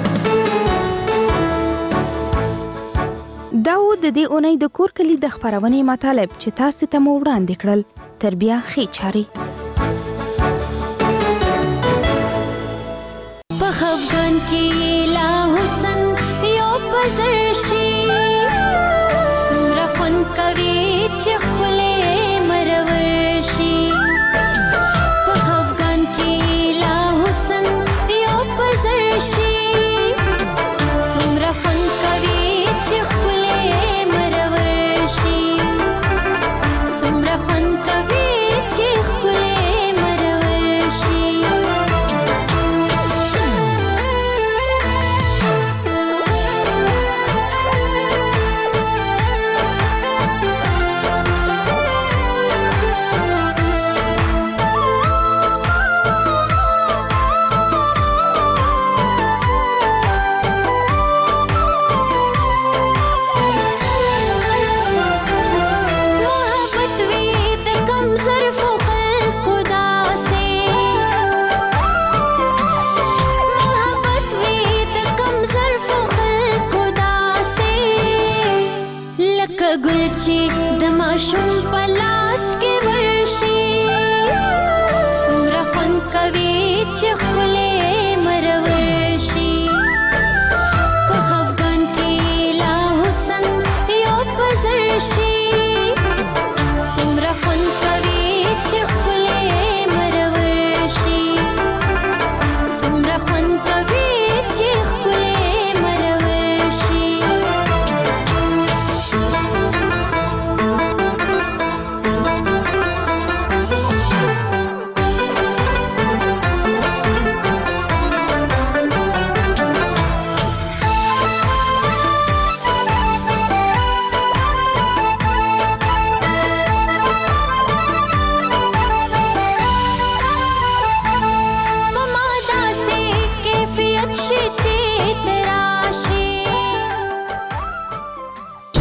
دا و د دې اونۍ د کور کلي د خپرونې مطالب چې تاسو ته مو وړاندې کړل. تر بیا ښې چارې. په خفګان کې لا حسن یو پزر شي، څومره خوند کوي چې ښکلی مرور شي. په خفګان کې لا حسن یو پزر شي، څومره خوند کوي چې ښکلی مرور شي، څومره خوند کوي چې ښکلی مرور شي. ګل چې د ماشوم په لاس کې ورشي څومره خوند کوي چې ښکلی